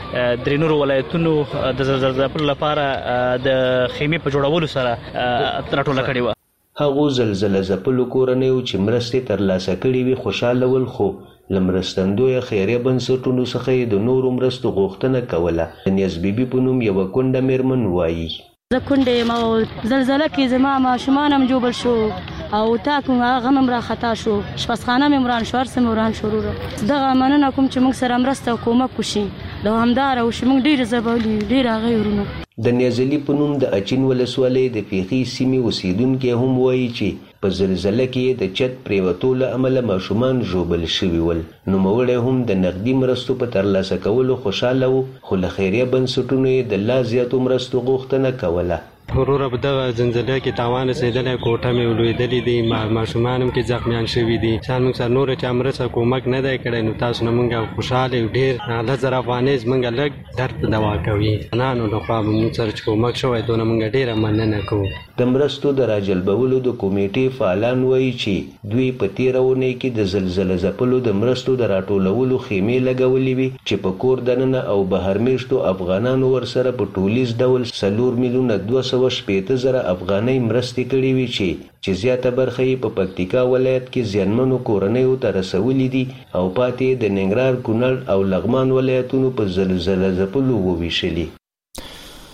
درې نورو ولایتونو د زلزلې ځپلو لپاره د خیمې په جوړولو سره راټوله کړې وه. هغو زلزلې ځپلو کورنیو چې مرستې ترلاسه کړې وي خوشاله ول، خو له مرستندویه خیریه بنسټونو څخه یې د نورو مرستو غوښتنه کوله. د نیاز بیبي په نوم یوه کونډه میرمن وایي زه کونډه یم او زلزله کې زما ماشومان هم جوبل شو او تاک هغه هم راخطا شو، شپسخانه مې وران شو، هر څه مې وران شو. دغه مننه کوم چې موږ سره مرسته او کومک وشي دوامداره وشي. موږ ډېرې ځپلي، ډېر هغې ورونو. د نیازلي په نوم د اچین ولسوالۍ د پیښې سیمې اوسیدونکي هم وایي چې په زلزله کې د چت پریوتو له امله ماشومان ژوبل شوي ول. نوموړی هم د نقدي مرستو په ترلاسه کولو خوشاله و، خو له خیریه بنسټونو یې د لا زیاتو مرستو غوښتنه کوله. وروره په دغه زلزله کې تاوان رسېدلی، کوټه مې ولوېدلې دي، ماشومان هم کې زخمیان شوي دي. چا موږ سره نوره چا مرسته کومک نه دی کړی، نو تاسو نه موږ خوشحاله یو. ډېر لس زره افغانۍ زموږ لږ درد دوا کوي. انانو لخوا به موږ سره چې کومک شوی دونه موږ ډېره مننه کوو. د مرستو د راجلبولو د کمیټې فعالان وایي چې دوی په تېره اونۍ کې د زلزلې ځپلو د مرستو د راټولولو خیمې لګولې وي چې په کور دننه او بهر میشتو افغانانو ورسره په ټولیز ډول څلور میلیونه دوه سوه شپېته زره افغانۍ مرستې کړې وي چې چې زیاته برخه یې په پکتیکا ولایت کې زیانمنو کورنیو ته رسولې دي او پاتې د ننګرهار، کونړ او لغمان ولایتونو په زلزلې ځپلو وویشلي.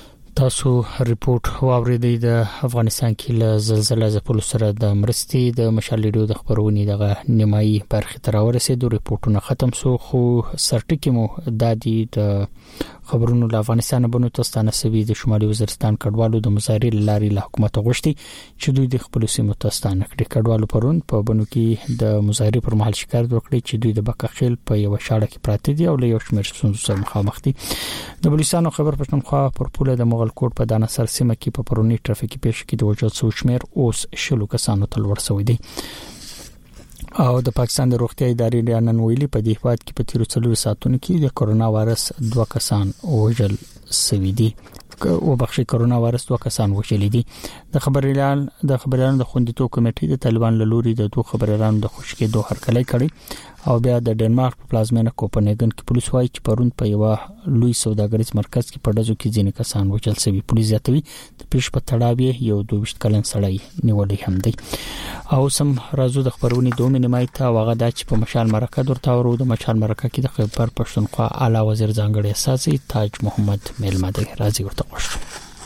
تاسو ریپورت واوریدئ د افغانستان کې له زلزلې ځپلو سره د مرستې د مشال ریډیو د خبرونې دغه نیمایي برخه تر ورسېدو ریپورتونه ختم سو خو سرټکی مو د دې د خبرونو له افغانستان بنو تستانه سوي د شمالي وزیرستان کډوالو د مظاهرې لاري له حکومت غوښتي چې دوی د خپل سیمو تستانه کړي. کډوالو پرون په بنو کې د مظاهرې پر مهال شکایت وکړي چې دوی د بکخیل په یو شاړه کې پراته دي او له یو شمېر ستونزو سره مخامخ دي. د بلوچستان خبر پښتونخوا پر پوله د مغل کوټ په دانه سر سیمه کې په پرونی ټرافیکي پیښه کې د وجود څو شمېر اوس شلو کسانو ته لوړ شوی دی. او د پاکستان د روغتیا ادارې نن ویلي په دې هیواد کې په تیرو څلورو ساعتونو کې د کرونا وایرس دوه کسان وژل شوي دي او بخښي کرونا وایرس دوه کسان وژل دي. د خبريالان د خبريالانو د خوندیتوب کمیټې د طالبان له لوري د دوه خبريالانو د خوشکې دوه هرکلی کړي او بیا د ډنمارک په پلازمینه کوپنهاګن کې پولیس وايي چې پرون په یو لوی سوداګریز مرکز کې په دزو کې ځینې کسان وژل شوي. پولیس زیاتوي د پیښ په تړاو یو دوه ویشت کلن سړی نیولې هم دی. او سم راځو د خبرونې دوه نیمای ته واغه د چې په مشال مرکه درته ورو د مشال مرکه کې د خبر پښتونخوا اعلی وزیر ځانګړي اساسي تاج محمد میلمده راځي ورته خوش.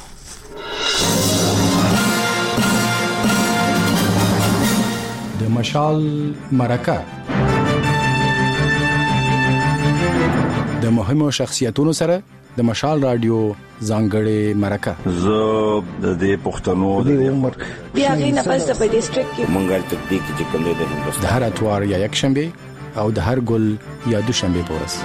د مشال مرکه د مهمو شخصیتونو سره د مشال رادیو ځانګړي مرکه. زه د پښتنو د عمر بیا غینه پس په ډیسټریکټ کې مونږه تطبیق چې کوم د هندوستان د هر اتوار یا یک شنبه او د هر ګل یا دوشنبه پورس.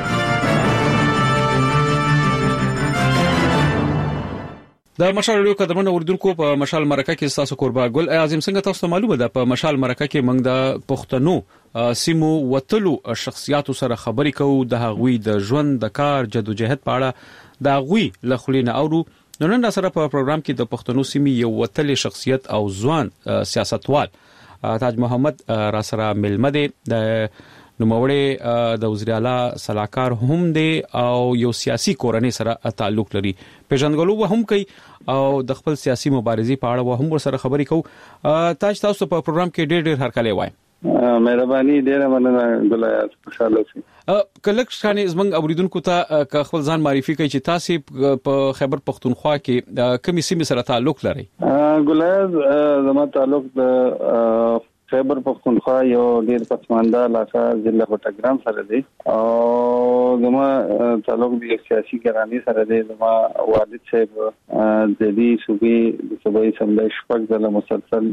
د مشال ریډیو قدرمن اوردونکو په مشال مرکه کې تاسو قربا ګل اعظم څنګه تاسو معلومه ده په مشال مرکه کې موږ د پښتنو سیمو وتلو شخصیاتو سره خبرې کوو د هغوی د ژوند د کار جدوجہد په اړه د هغوی له خلینو اورو. نن سره په پروګرام کې د پښتنو سیمې یو وتلې شخصیت او ځوان سیاستوال تاج محمد را سره ملمده د نوموړی د وزیر اعلی صلاحکار هم دی او یو سیاسي کورنۍ سره تعلق لري. پیژندګلو هم کوي او د خپل سیاسي مبارزې په اړه هم سره خبرې کوو. تاج تاسو په پروګرام کې ډېر ډېر هرکلی وای. مهرباني ډیره مننه ګلایات خوشاله شئ. کله چې زمنګ اوریدونکو ته خپل ځان معرفي کوي چې تاسو په خیبر پختونخوا کې کومې سیمې سره تعلق لرئ؟ ګلایات زما تعلق د خیبر پختونخوا یو ډیر پسمانده علاقه ضلع بټګرام سره دی او زما تعلق د سیاسي ګرانی سره دی. زما والد صاحب د دې صوبې د صوبې اسمبلی شپږ ځله مسلسل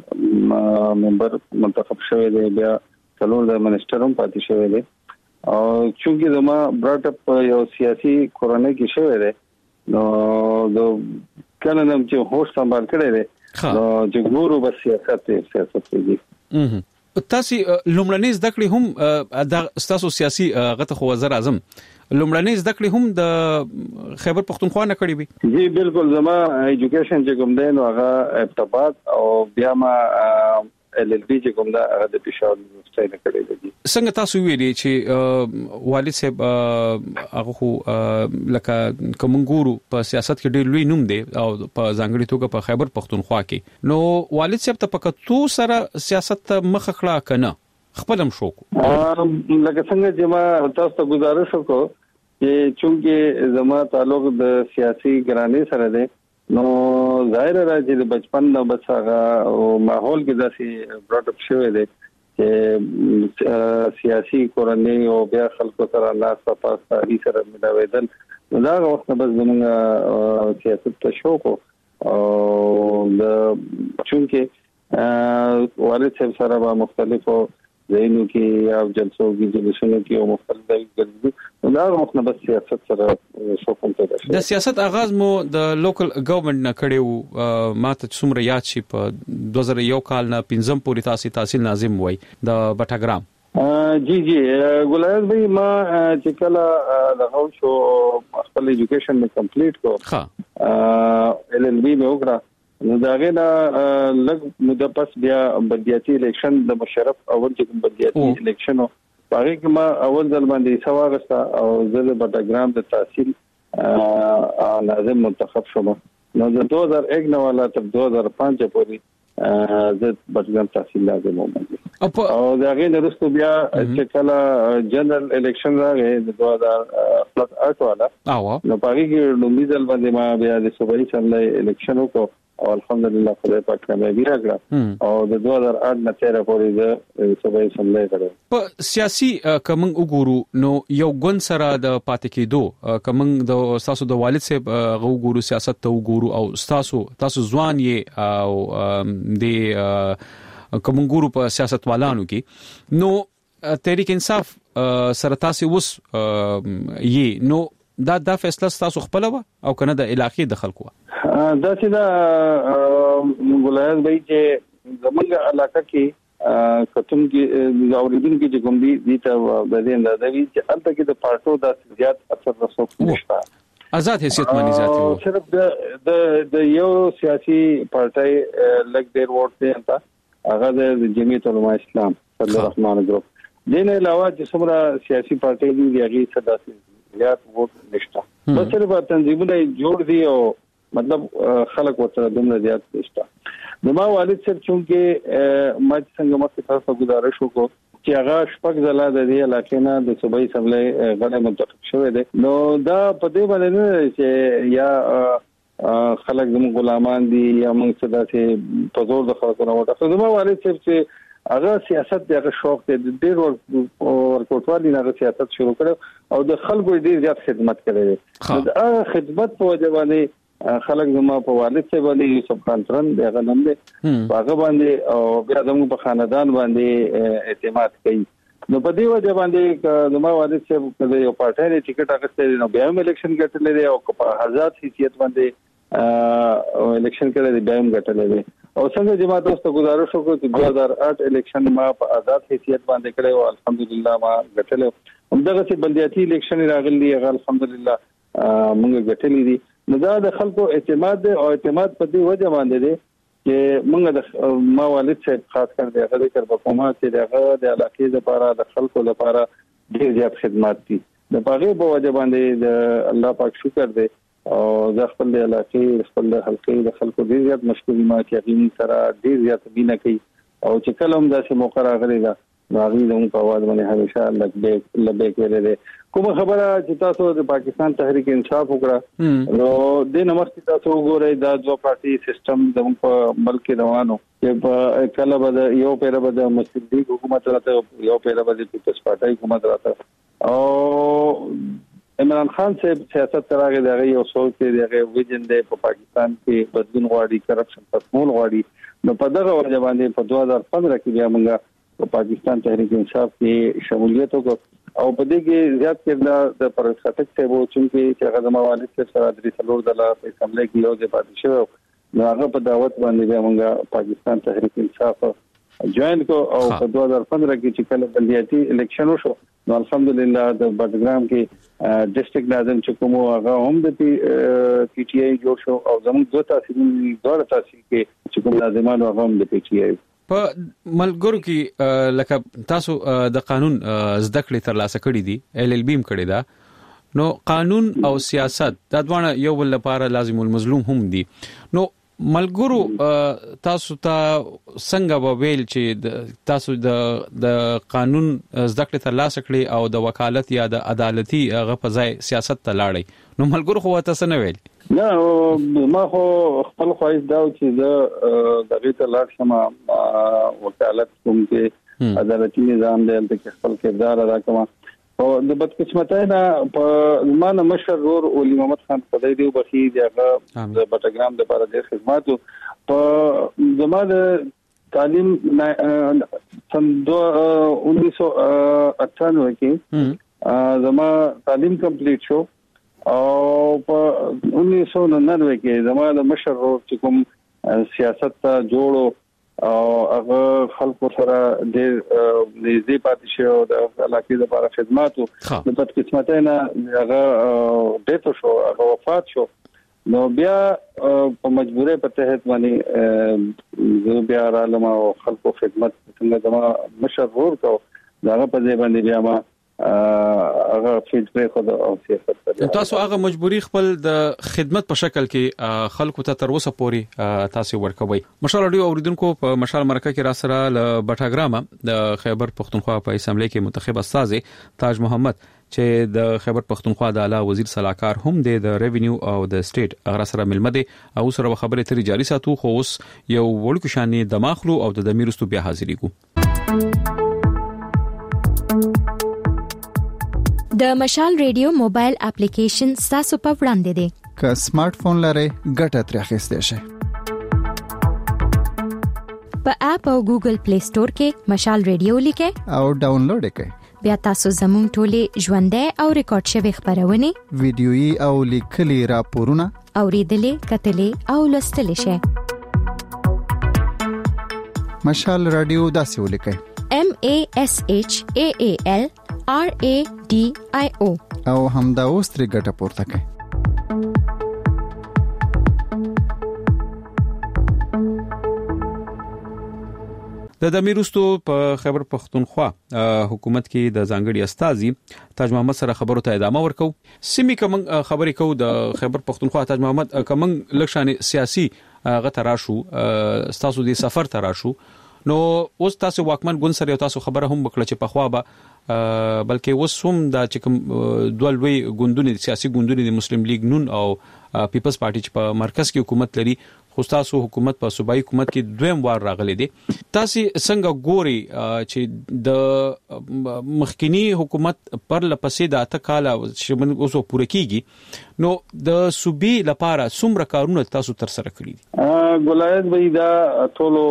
ممبر منتخب شوی دی، بیا څلور ځله منسټر هم پاتې شوی دی او چونکی زما براټ اپ یو سیاسي کورنۍ کې شوی دی نو د کله نم چې هوش سمبال کړی دی نو چې ګورو بس سیاست سیاست دی. تاسو لومړنۍ زده کړې هم د تاسو سیاسي غته خو وزیر اعظم لومړنۍ زده کړې هم د خیبر پختونخوا نه کړې وي؟ جی بالکل. زما ایجوکیشن چې کوم دی نو هغه ابتدائي او بیا ما ال ال بي چې کوم دا هغه د پېښور یونیورسيټي نه کړې دي. څنګه تاسو ویلي چې والد صاحب هغه خو لکه کومګورو په سیاست کې ډېر لوی نوم دی او په ځانګړي توګه په خیبر پختونخوا کې، نو والد صاحب ته پکتو سره سیاست مخ کړه کنه خپلم شو کو لکه څنګه چې ما تاسو ته گزارش وکړ چې چونکه زما تعلق د سیاسي ګرانی سره دی نو ظاهر راځي د بچپن نه بس هغه ماحول کې داسې براټ اپ شوی دی چې سیاسي کورنۍ او بیا خلکو سره الله صفه ساري سره ملاویدل دا وخت بس زموږ سیاست ته شوق او د چونکه والد صاحب سره به مختلفو زینو کې یا جلسو کې جلسونو کې او مختلف ځایونه دا وخت بس سیاست سره شوق هم پیدا شو. د سیاست آغاز مو د لوکل ګورنمنت نه کړو، ماته څومره یاد شي په دوه زره یو کال نه پنځم پورې تاسو تحصیل ناظم وای د بټګرام. جی جی ګلایز بھائی ما چې کله دغه شو خپل ایجوکیشن می کمپلیټ کو ها ال ال بي مې وکړه نو دا غینا لګ مده پس بیا بدیاتي الیکشن د مشرف اول چې کوم بدیاتي الیکشن هغه کې ما اول ځل باندې سواغستا او زه د بټګرام د تحصیل ناظم منتخب شوم. نو د دوه هزار یک نه والا تر دوه هزار پنځه پورې د بټګرام تحصیلدار د مومن او دا غي نرستو بیا چې کله جنرال الیکشن راغی د دوه هزار پلس اټ والا نو پاره کې لومړي ځل باندې ما بیا د صوبایي اسمبلی الیکشن وکړ او الحمدلله خدای پاک کامیابی راکړه او د دوه هزار اټ نه تیر پورې د صوبایي اسمبلی کړو. په سیاسي کوم وګورو نو یو ګوند سره د پاتې کېدو کوم د تاسو د والد صاحب وګورو سیاست ته وګورو او تاسو تاسو ځوان یې او د کوم ګورو په سیاست والانو کې نو تحریک انصاف سره تاسو وس یې نو دا د فیصله تاسو خپل او کنه د علاقې د خلکو دا چې دا ولایت به چې زمونږ علاقې کې کتم کې اوریدون کې چې کوم دي د ته د دې اندازې چې انت کې د پارټو د زیات اثر رسوب نشته آزاد حیثیت مانی ذاتي وو صرف د د یو سیاسي پارټي لګ ډیر ووټ دی انت هغه د جمعیت علماء اسلام صلی الله الرحمن الرحیم دین علاوه چې څومره سیاسي پارټي دي هغه صداسي زیات ووټ نشته بس صرف تنظیمونه جوړ دي او مطلب خلک ورته دومره زیات نشته. د ما والد صاحب چې ما څنګه مخکې تاسو گزارش وکړو چې هغه شپږ ځله د دې علاقې نه د صوبایي اسمبلی غړي منتخب شوی دی نو دا په دې باندې نه چې یا خلک زموږ غلامان دي یا موږ څه داسې په زور د خلکو نه وټاکو. د ما والد صاحب چې هغه سیاست دغه شوق دی ډېر ورکوټوالي نه سیاست شروع کړو او د خلکو ډېر زیات خدمت کړی دا خدمت په وجه باندې خلک زما په والد صاحب باندې یوسف خان ترن دغه نوم دی هغه باندې او بیا زموږ په خاندان باندې اعتماد کوي نو په دې وجه باندې زما والد صاحب کله یو پارټي ټیکټ اخیستل نو بیا هم الیکشن ګټلې دی او په آزاد حیثیت باندې الیکشن کړی دی بیا هم ګټلې دی او څنګه چې ما تاسو ته گزارش وکړ چې دوه هزار اټ الیکشن ما په آزاد حیثیت باندې کړی او الحمدلله ما ګټلې همدغه چې بلدیاتي الیکشن راغلی هغه الحمدلله موږ ګټلې دي نو دا د خلکو اعتماد دی او اعتماد په دې وجه باندې دی چې موږ د ما والد صاحب خاص کر دی هغه ذکر په کومه چې دغه د علاقې لپاره د خلکو لپاره ډېر زیات خدمات دي د پاغه په وجه باندې د الله پاک شکر دی او د خپل د علاقې خپل د حلقې د خلکو ډېر زیات مشکوري ما چې غوښنی سره ډېر زیات بینه کوي او چې کله هم داسې موقع راغلی دا باغی زموږ په आवाज باندې همیشه لبیک لبیک ویلې ده کومه خبره چې تاسو د پاکستان تحریک انصاف وکړه نو د نمخ تاسو وګورئ دا دوه پارټي سیستم زموږ په ملک روانو چې په کله به یو پیره به د مسلم لیگ حکومت راته یو پیره به د پیپلز پارټي حکومت راته او عمران خان صاحب سیاست تراغه دغه یو سوچ دی دغه ویژن دی په پاکستان کې بدلون غواړي کرپشن ختمول غواړي نو په دغه وجه باندې په دوه هزار پندرہ کې بیا موږ په پاکستان تحریک انصاف کې شمولیت وکړ او په دې کې زیات کړه د پرخټک ته وو چې هغه د والد سره سره درې څلور د په اسمبلی کې یو ځای پاتې شو نو هغه په دعوت باندې بیا موږ پاکستان تحریک انصاف جوائن کو او په دوه هزار پندرہ کې چې کله بلدیاتي الیکشن وشو نو الحمدلله د بټګرام کې ډیسټریکټ ناظم چې کوم هغه هم د پی ټی آی جوړ شو او زموږ دوه تحصیلي دوه تحصیل کې چې کوم ناظمان هغه هم د پی ټی آی په ملګرو کې لکه تاسو د قانون زده کړې تر لاسه کړې دي ایل ایل بی هم کړې ده نو قانون او سیاست دا دوه یو بل لپاره لازم المظلوم هم دي نو ملګرو تاسو ته څنګه وویل چې تاسو د د قانون زده کړې تر لاسه کړې او د وکالت یا د عدالتي هغه په ځای سیاست ته لاړې نو ملګرو خو تاسو نه ویل نه ما خو خپل خواهش دا چې د دغه ته لاړ شم وکالت کوم کې عدالتي نظام دی چې خپل کردار ادا کوم او د بدقسمتۍ نه په مانه مشر رور علي محمد خان خدای دی وبخي دغه د بټګرام د لپاره د خدماتو په زماده تعلیم سن انیس سو اٹھانوے کې زما تعلیم کمپلیټ شو او په انیس سو ننانوے کې زما د مشر رور چې کوم سیاست ته جوړو او هغه خلکو سره د نږدې پاتې شو د علاقې لپاره خدماتو د بدقسمتۍ نه هغه ډیټ شو هغه وفات شو نو بیا په مجبورۍ په تحت باندې زه بیا رالم او خلکو خدمت څنګه زما مشر ور کو هغه په ځای باندې بیا ما هغه فیلټر خو د او سیاست تاسو هغه مجبوری خپل د خدمت په شکل کې خلکو ته تر اوسه پورې تاسو ورکوي. مشال اډیو اوریدونکو په مشال مرکه کې را سره ل بټاګرام د خیبر پختونخوا په اسمبلی کې منتخب استاد تاج محمد چې د خیبر پختونخوا د اعلی وزیر صلاحکار هم د ریوینیو او د سټیټ هغه سره ملمده او سره خبرې ترې جاري ساتو خو اوس یو وړکو شانې د ماخلو او د دمیرستو بیا حاضرې کو. د مشال ریډیو موبایل اپلیکیشن تاسو په وړاندې دی. که سمارټ فون لرئ ګټه ترې اخیستئ شئ. په اپ او ګوګل پلی سٹور کې مشال ریډیو لیکئ او ډاونلوډ یې کړئ. بیا تاسو زموږ ټولې ژوندۍ او ریکارډ شوی خبرونه ویډیويي او لیکلي راپورونه اوریدلې کتلې او لوستلې شئ. مشال رادیو داسې ولیکئ M A S H A A L R A D I O او همدا اوس ترې ګټه پورته کړئ. د دمیرستو په خیبر پختونخوا حکومت کې د ځانګړي استازي تاج محمد سره خبرو ته ادامه ورکو. سیمې کوم خبرې کو د خیبر پختونخوا تاج محمد کوم لکشان سیاسي غته راشو تاسو د سفر ته راشو نو اوس تاسو واکمن ګوند سره تاسو خبره هم وکړه چې په خوا به بلکې اوس هم د چکم دولوي ګوندونه سیاسي ګوندونه د مسلم لیگ نون او پیپلز پارټي چې په مرکز کې حکومت لري خو تاسو حکومت په صوبایي حکومت کې دویم وار راغلي دي. تاسو څنګه ګوري چې د مخکینی حکومت پر لپسې د اته کال چې من اوسو پوره کیږي نو د صوبې لپاره څومره کارونه تاسو تر سره کړی دي؟ ګولایت به دا ټولو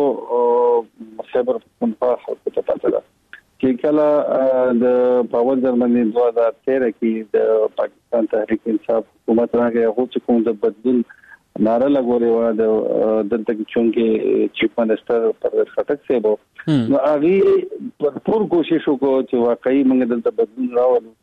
خبر پختونخوا خلکو ته پاتې ده چې کله د پاول جرمني دوه هزار تیرہ کې د پاکستان تحریک انصاف حکومت راغی هغه چې کوم د بدلون ناره لګولې و د دلته کې چونکې چیف منسٹر پرویز خټک صاحب نو هغه پرپور کوشش وکړو چې واقعي موږ دلته بدلون راوړو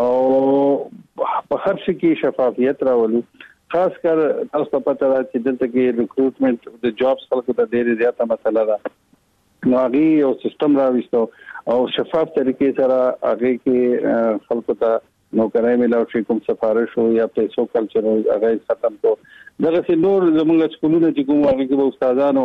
او په هر څه کې شفافیت راوړو. خاص کر تاسو ته پته ده چې دلته کې ریکروټمنټ د جابس خلکو ته ډېر زیاته مسله ده نو هغه یو سیستم راوستو او شفاف طریقې سره هغه کې خلکو ته نوکرای ملاو شي کوم سفارش او یا پیسو کلچر هغه ختم کو دغه سي نور زموږ سکولونه چې کوم هغه کې استادانو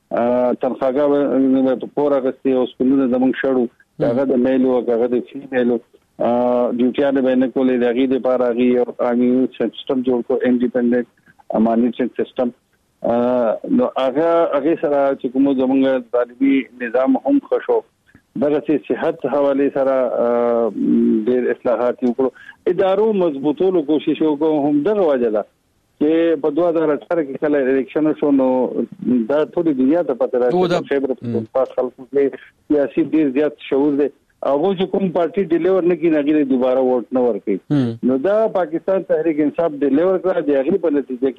تنخواګه په پوره غستي او سکولونه زموږ شړو هغه د میلو هغه د فیمیلو ډیوټیانه باندې کولې دغه د لپاره هغه قانوني سیستم جوړ کو انډیپندنت مانیټرینګ سیستم نو هغه هغه سره چې کوم زموږ طالبي نظام هم خوشو دغه سي صحت حواله سره ډېر اصلاحات وکړو. ادارو مضبوطولو کوشش وکړو هم دغه وجه ده چې په دوه هزار اټھارہ کې کله الیکشن شو نو دا ټول دنیا ته پته راځي چې خیبر پختونخوا خلکو کې سیاسي ډېر زیات شعور دی او چې کوم پارټي ډیلیور نه کینې هغه دوباره ووټ نه ورکړي نو دا پاکستان تحریک انصاف ډیلیور کړ دی هغه په نتیجه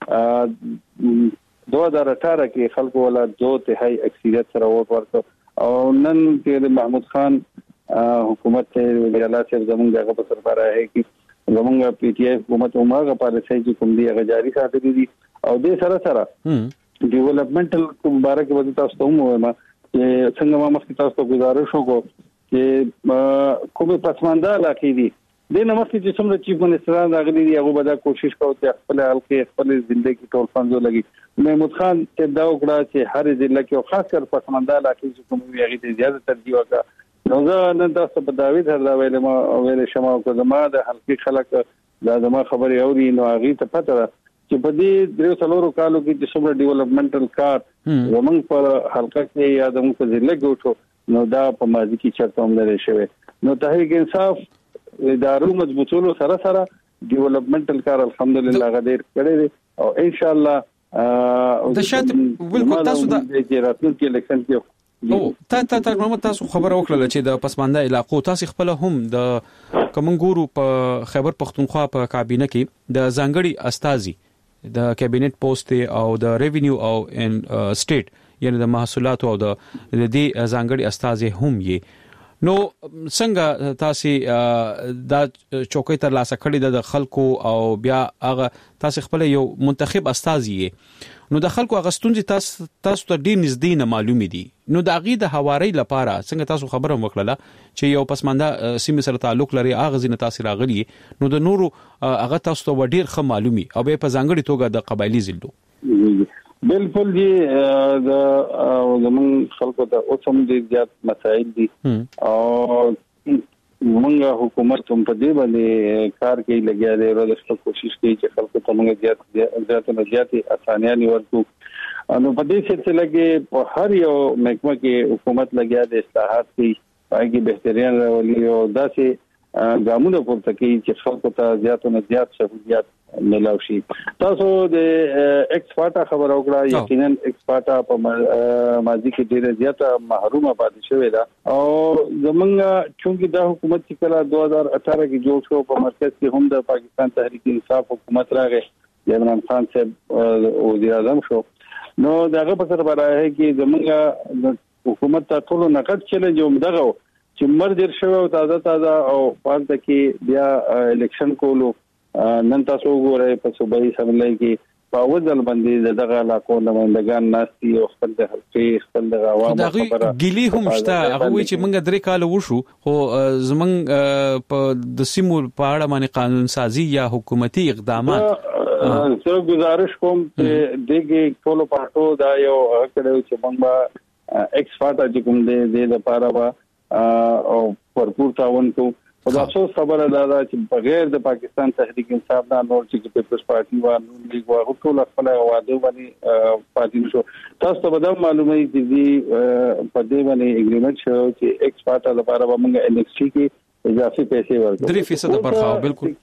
کې دوه هزار اټھارہ کې خلکو ولا دوه تهائی اکثریت سره ووټ ورکړ او نن کې محمود خان حکومت ته وزیر اعلی صاحب زمونږ دغه په سربراهي کې زمونږ پی ټی آی حکومت عمره پالیسي چې کوم دی هغه جاری ساتلې دي او د سره سره ډیولپمنټل مبارک وځي تاسو ته وایم چې څنګه ما مخکې تاسو ته گزارش وکړو چې کومه پسمانده علاقې دي د نو مخکې چې څومره چیف منسټران راغلي دي هغه به دا کوشش کوي چې خپل حلقې خپل ژوندۍ ټول فنډ لګي. محمود خان ته دا وکړه چې هر ضلع کې او خاص کر پسمانده علاقې چې کوم وی هغه ته زیاته ترجیح ورکړه نو زه نن تاسو په داوود هر ویل ما ویل شمه او زما د حلقې خلک دا زما خبرې اوري نو هغه ته پته ده چې په دې درو څلورو کالو کې چې څومره ډیولپمنټل کار زمونږ پر حلقه کې یا زموږ په ضلع کې وشو نو دا په ماضي کې چرته هم لري شوی نو تحریک انصاف ادارو مضبوطولو سره سره ډیولپمنټل کار الحمدلله غډیر کړی دی او ان شاء الله د شات بالکل تاسو د راتلونکي کې الیکشن کې او تا تا تا محمد تاسو خبر وکړه چې د پسمانده علاقو تاسو خپل هم د کومنګورو په خیبر پختونخوا په کابینه کې د ځانګړي استازي د کابینټ پوسټ او د ریوینیو او ان سټیټ یعنی د محصولات او د دې ځانګړي استازي هم یې نو څنګه تاسو دا چوکۍ تر لاسه کړی د خلکو او بیا هغه تاسو خپل یو منتخب استازي نو د خلکو اغستونځي تاسو تاسو ته ډیر نږدې نه معلومي دي نو د اغي د حواري لپاره څنګه تاسو خبره وکړه چې یو پسمانده سیمه سره تعلق لري اغه زینه تاسو راغلي نو د نورو اغه تاسو ته ډیر ښه معلومي او به په ځانګړي توګه د قبایلی زلو بالکل جی د زمون خلکو ته اوسم دي زیات مسائل دي او موږ حکومت هم په دې باندې کار کوي لګیا دی او د کوشش کوي چې خلکو ته موږ زیات زیات نه زیاتې اسانیاں ورکو نو په دې سلسله کې په هر یو محکمه کې حکومت لګیا دی اصلاحات کوي پایږي بهترین راولي او داسې ګامونه پورته کوي چې خلکو ته زیات نه زیات سہولیات ملاو شي تاسو د ایکس فاټا خبر اوکړه یقینا ایکس فاټا په ماضي کې ډیره زیاته محرومه پاتې شوې ده او زمونږ چونکی دا حکومت چې کله دوه هزار اٹھارہ کې جوړ شو په مرکز کې هم د پاکستان تحریک انصاف حکومت راغی عمران خان صاحب وزیر اعظم شو نو داغه په سره راځي کې زمونږ حکومت ته ټول نقد چیلنج ومدغه چې مرجر شو او تازه تازه او پاتې کې بیا الیکشن کولو نن تاسو وګورئ په صوبایي اسمبلی کې په وځل باندې دغه علاقو نمائندگان ناشتي او خپل د حلقې خپل د عوامو خبره ګلی هم شته هغه وی چې موږ درې کال وشو خو زمنګ په د سیمو په اړه باندې قانون سازي یا حکومتي اقدامات زه گزارش کوم چې دغه ټولو پټو دا یو کړو چې موږ ایکس فاټا چې کوم دې د لپاره او پرپور تاون کو خدا افسوس خبره دا ده چې بغیر د پاکستان تحریک انصاف نه نور چې پیپلز پارټي و نون لیگ و ټول خپل واده باندې پاتې شو تاسو ته به معلومه وي چې په دې باندې اګریمنت شو چې ایکس پارټا لپاره موږ ان ایکس ټي کې اضافي پیسې ورکړو درې فیصد برخه بالکل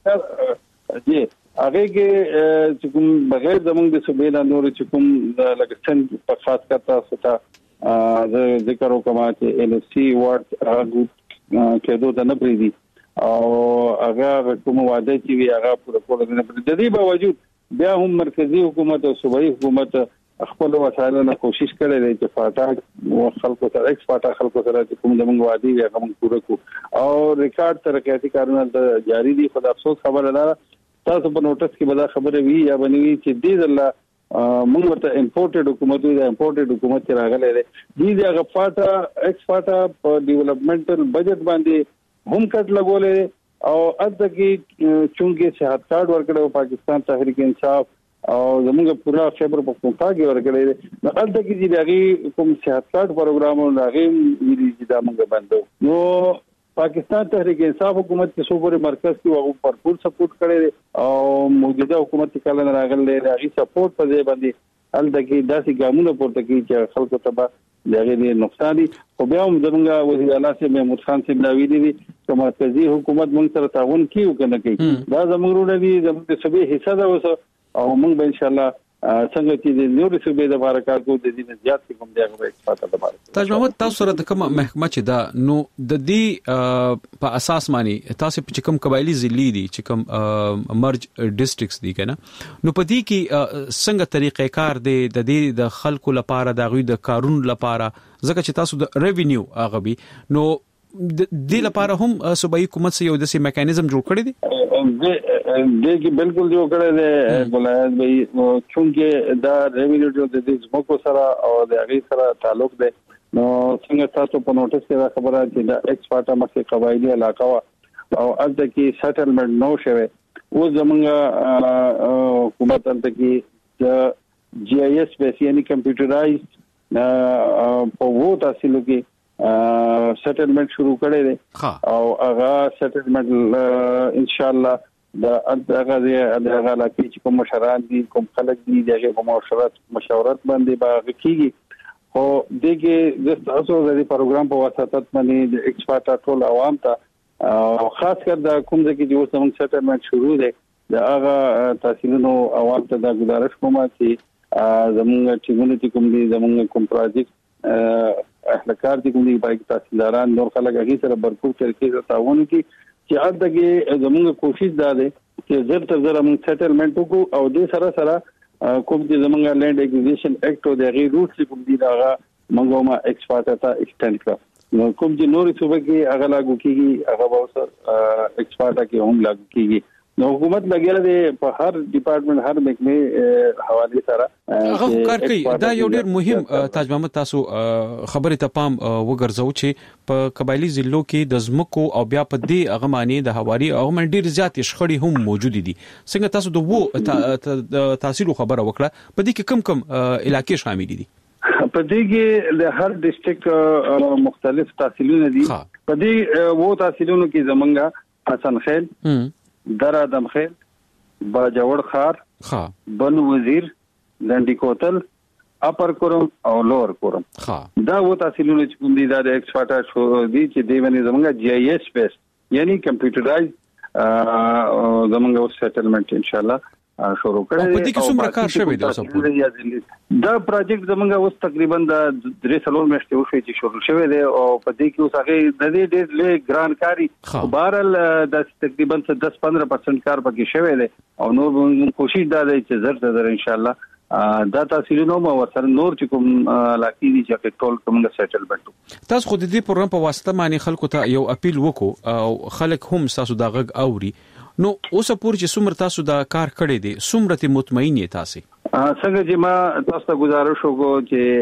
جی هغه کې چې کوم بغیر زموږ د صوبې نه نور چې کوم لګستان په خاص کته ستا د ذکر وکما چې ان ایف سی وارد هغه کېدو ته نه پریدي او هغه کوم وعده چې وی هغه پوره کول نه پریدي د دې باوجود بیا هم مرکزی حکومت او صوبایي حکومت خپل وسایلو نه کوشش کړي دي چې فاټا خلکو سره ایکس فاټا خلکو سره کوم د موږ وادي وی هغه موږ پوره کو او ریکارډ ترقیاتي کارونه جاری دي خو د افسوس خبره ده تاسو په نوټس کې به دا خبره وی یا بنوي چې دې الله موږ ورته امپورټډ حکومت دی امپورټډ حکومت چې راغلی دی دې هغه فاټا ایکس فاټا په ډیولپمنټل بجټ باندې هم کټ لګولې او اته کې چونګې صحت کارت ورکړو پاکستان تحریک انصاف او زموږ پورا خبر پختونخوا کې ورکړې نو اته کې چې دغه کوم صحت کارت پروګرام او هغه چې دا موږ بندو نو پاکستان تحریک انصاف حکومت کې صوبې مرکز کې هغه پرپور سپورټ کړي او موجوده حکومت کله نه راغلي هغه سپورټ په ځای باندې ال دغه داسې ګامونه پورته کوي چې خلکو ته دغه دې نقصان دي خو بیا هم زموږ وزیر اعلی سي محمود خان صاحب دا ویلي دي چې مرکزی حکومت موږ سره تعاون کوي کنه کوي دا زموږ ورونه دي زموږ سبي حصہ ده اوس او موږ به ان شاء الله څنګه چې د نورو صوبې د بارکار کو د دې زیات کوم دی هغه اکسپاټ د بارکار تاج محمد تاسو سره د کوم محکمه چې دا نو د دې په اساس باندې تاسو په کوم قبایلی ضلع دي چې کوم مرج ډیسټریکټس دي کنه نو په دې کې څنګه طریقې کار دی د دې د خلکو لپاره د غوي د کارون لپاره ځکه چې تاسو د ریوینیو هغه بي نو د دې لپاره هم صوبایي حکومت سره یو داسې میکانیزم جوړ کړی دی دغه بالکل جوړ کړی دی ولایت به چونکه دا ریوینیو د دې ځمکو سره او د هغه سره تعلق دی نو څنګه تاسو په نوټس کې خبره چې دا ایکس فاټا مکه قبایلی علاقہ او الته کې سیټلمنٹ نو شوه او زمونږ حکومت الته کې د جی آی ایس بیس یعنی کمپیوټرایزډ په وو تحصیلو کې سیټلمنٹ شروع کړی دی او هغه سیټلمنٹ ان شاء الله د هغه د هغه علاقې چې کوم مشران دي کوم خلک دي دغه په مشورت مشورت باندې باغ کیږي خو دغه د تاسو د پروګرام په واسطه باندې د ایکسپاټا ټول عوام ته او خاص کر د کوم ځکه چې اوس موږ سیټلمنٹ شروع دی د هغه تحصیلونو عوام ته د گزارش کوم چې زموږ ټیمونه چې کوم دي زموږ کوم پروجیکټ اهلکار دي کوم دي پای تحصیلداران نور خلک هغه سره برپور طریقې سره تعاون کوي چې اته زموږ کوشش دا ده چې زر تر زر موږ سیټلمنٹ وکړو او د سره سره کوم چې زموږ لینډ اکوزیشن اکټ او د غیر روټ کوم دي دا موږ ما ایکسپاټا ته ایکسټند کړ نو کوم چې نوري صوبه کې هغه لاګو کیږي هغه به اوس ایکسپورټا کې هم لاګو کیږي. نو حکومت لګیل دی په هر ډپارټمنټ هر محکمه حواله سره هغه کار کوي. دا یو ډېر مهم تاج محمد تاسو خبره ته پام وګرځو چې په قبایلی ضلعو کې د زمکو او بیا په دې هغه معنی د حوالي او من ډېر زیات شخړې هم موجود دي. څنګه تاسو د وو تاثیر خبره وکړه په دې کې کم کم علاقې شامل دي؟ په دې کې د هر ډیسټریکټ مختلف تحصیلونه دي. په دې وو تحصیلونو کې زمونږه حسن خیل، در ادم خیل، باجوړ خار، بن وزیر، لنډی کوتل، اپر کورم او لور کورم. دا وو تحصیلونه چې کوم دي دا د ایکسپورټا شو دي چې دی باندې زمونږه جی آی ایس بیس یعنی کمپیوټرایز زمونږه سیټلمنٹ ان شاء الله شروع کړی. په دې کې څومره کار شوی دی اوس په دا پروجیکټ زمونږه اوس تقریبا د درې سلور میاشتې وشوي چې شروع شوی دی او په دې کې اوس هغه د دې ډېر لوی ګران کاری بهرال د تقریبا دس پندرہ پرسنټ کار پکې شوی دی او نو کوشش دا دی چې زر زر ان شاء الله دا تحصیلونو مو ورسره نور چې کوم علاقې دي چې ټول کومه سیټلمنټ. تاسو خو د دې پروګرام په واسطه باندې خلکو ته یو اپیل وکړو او خلک هم تاسو دا غږ اوري. نو اوس پورې چې څومره تاسو دا کار کړی دی څومره ته مطمئن یې تاسو؟ څنګه چې ما تاسو ته گزارش وکړو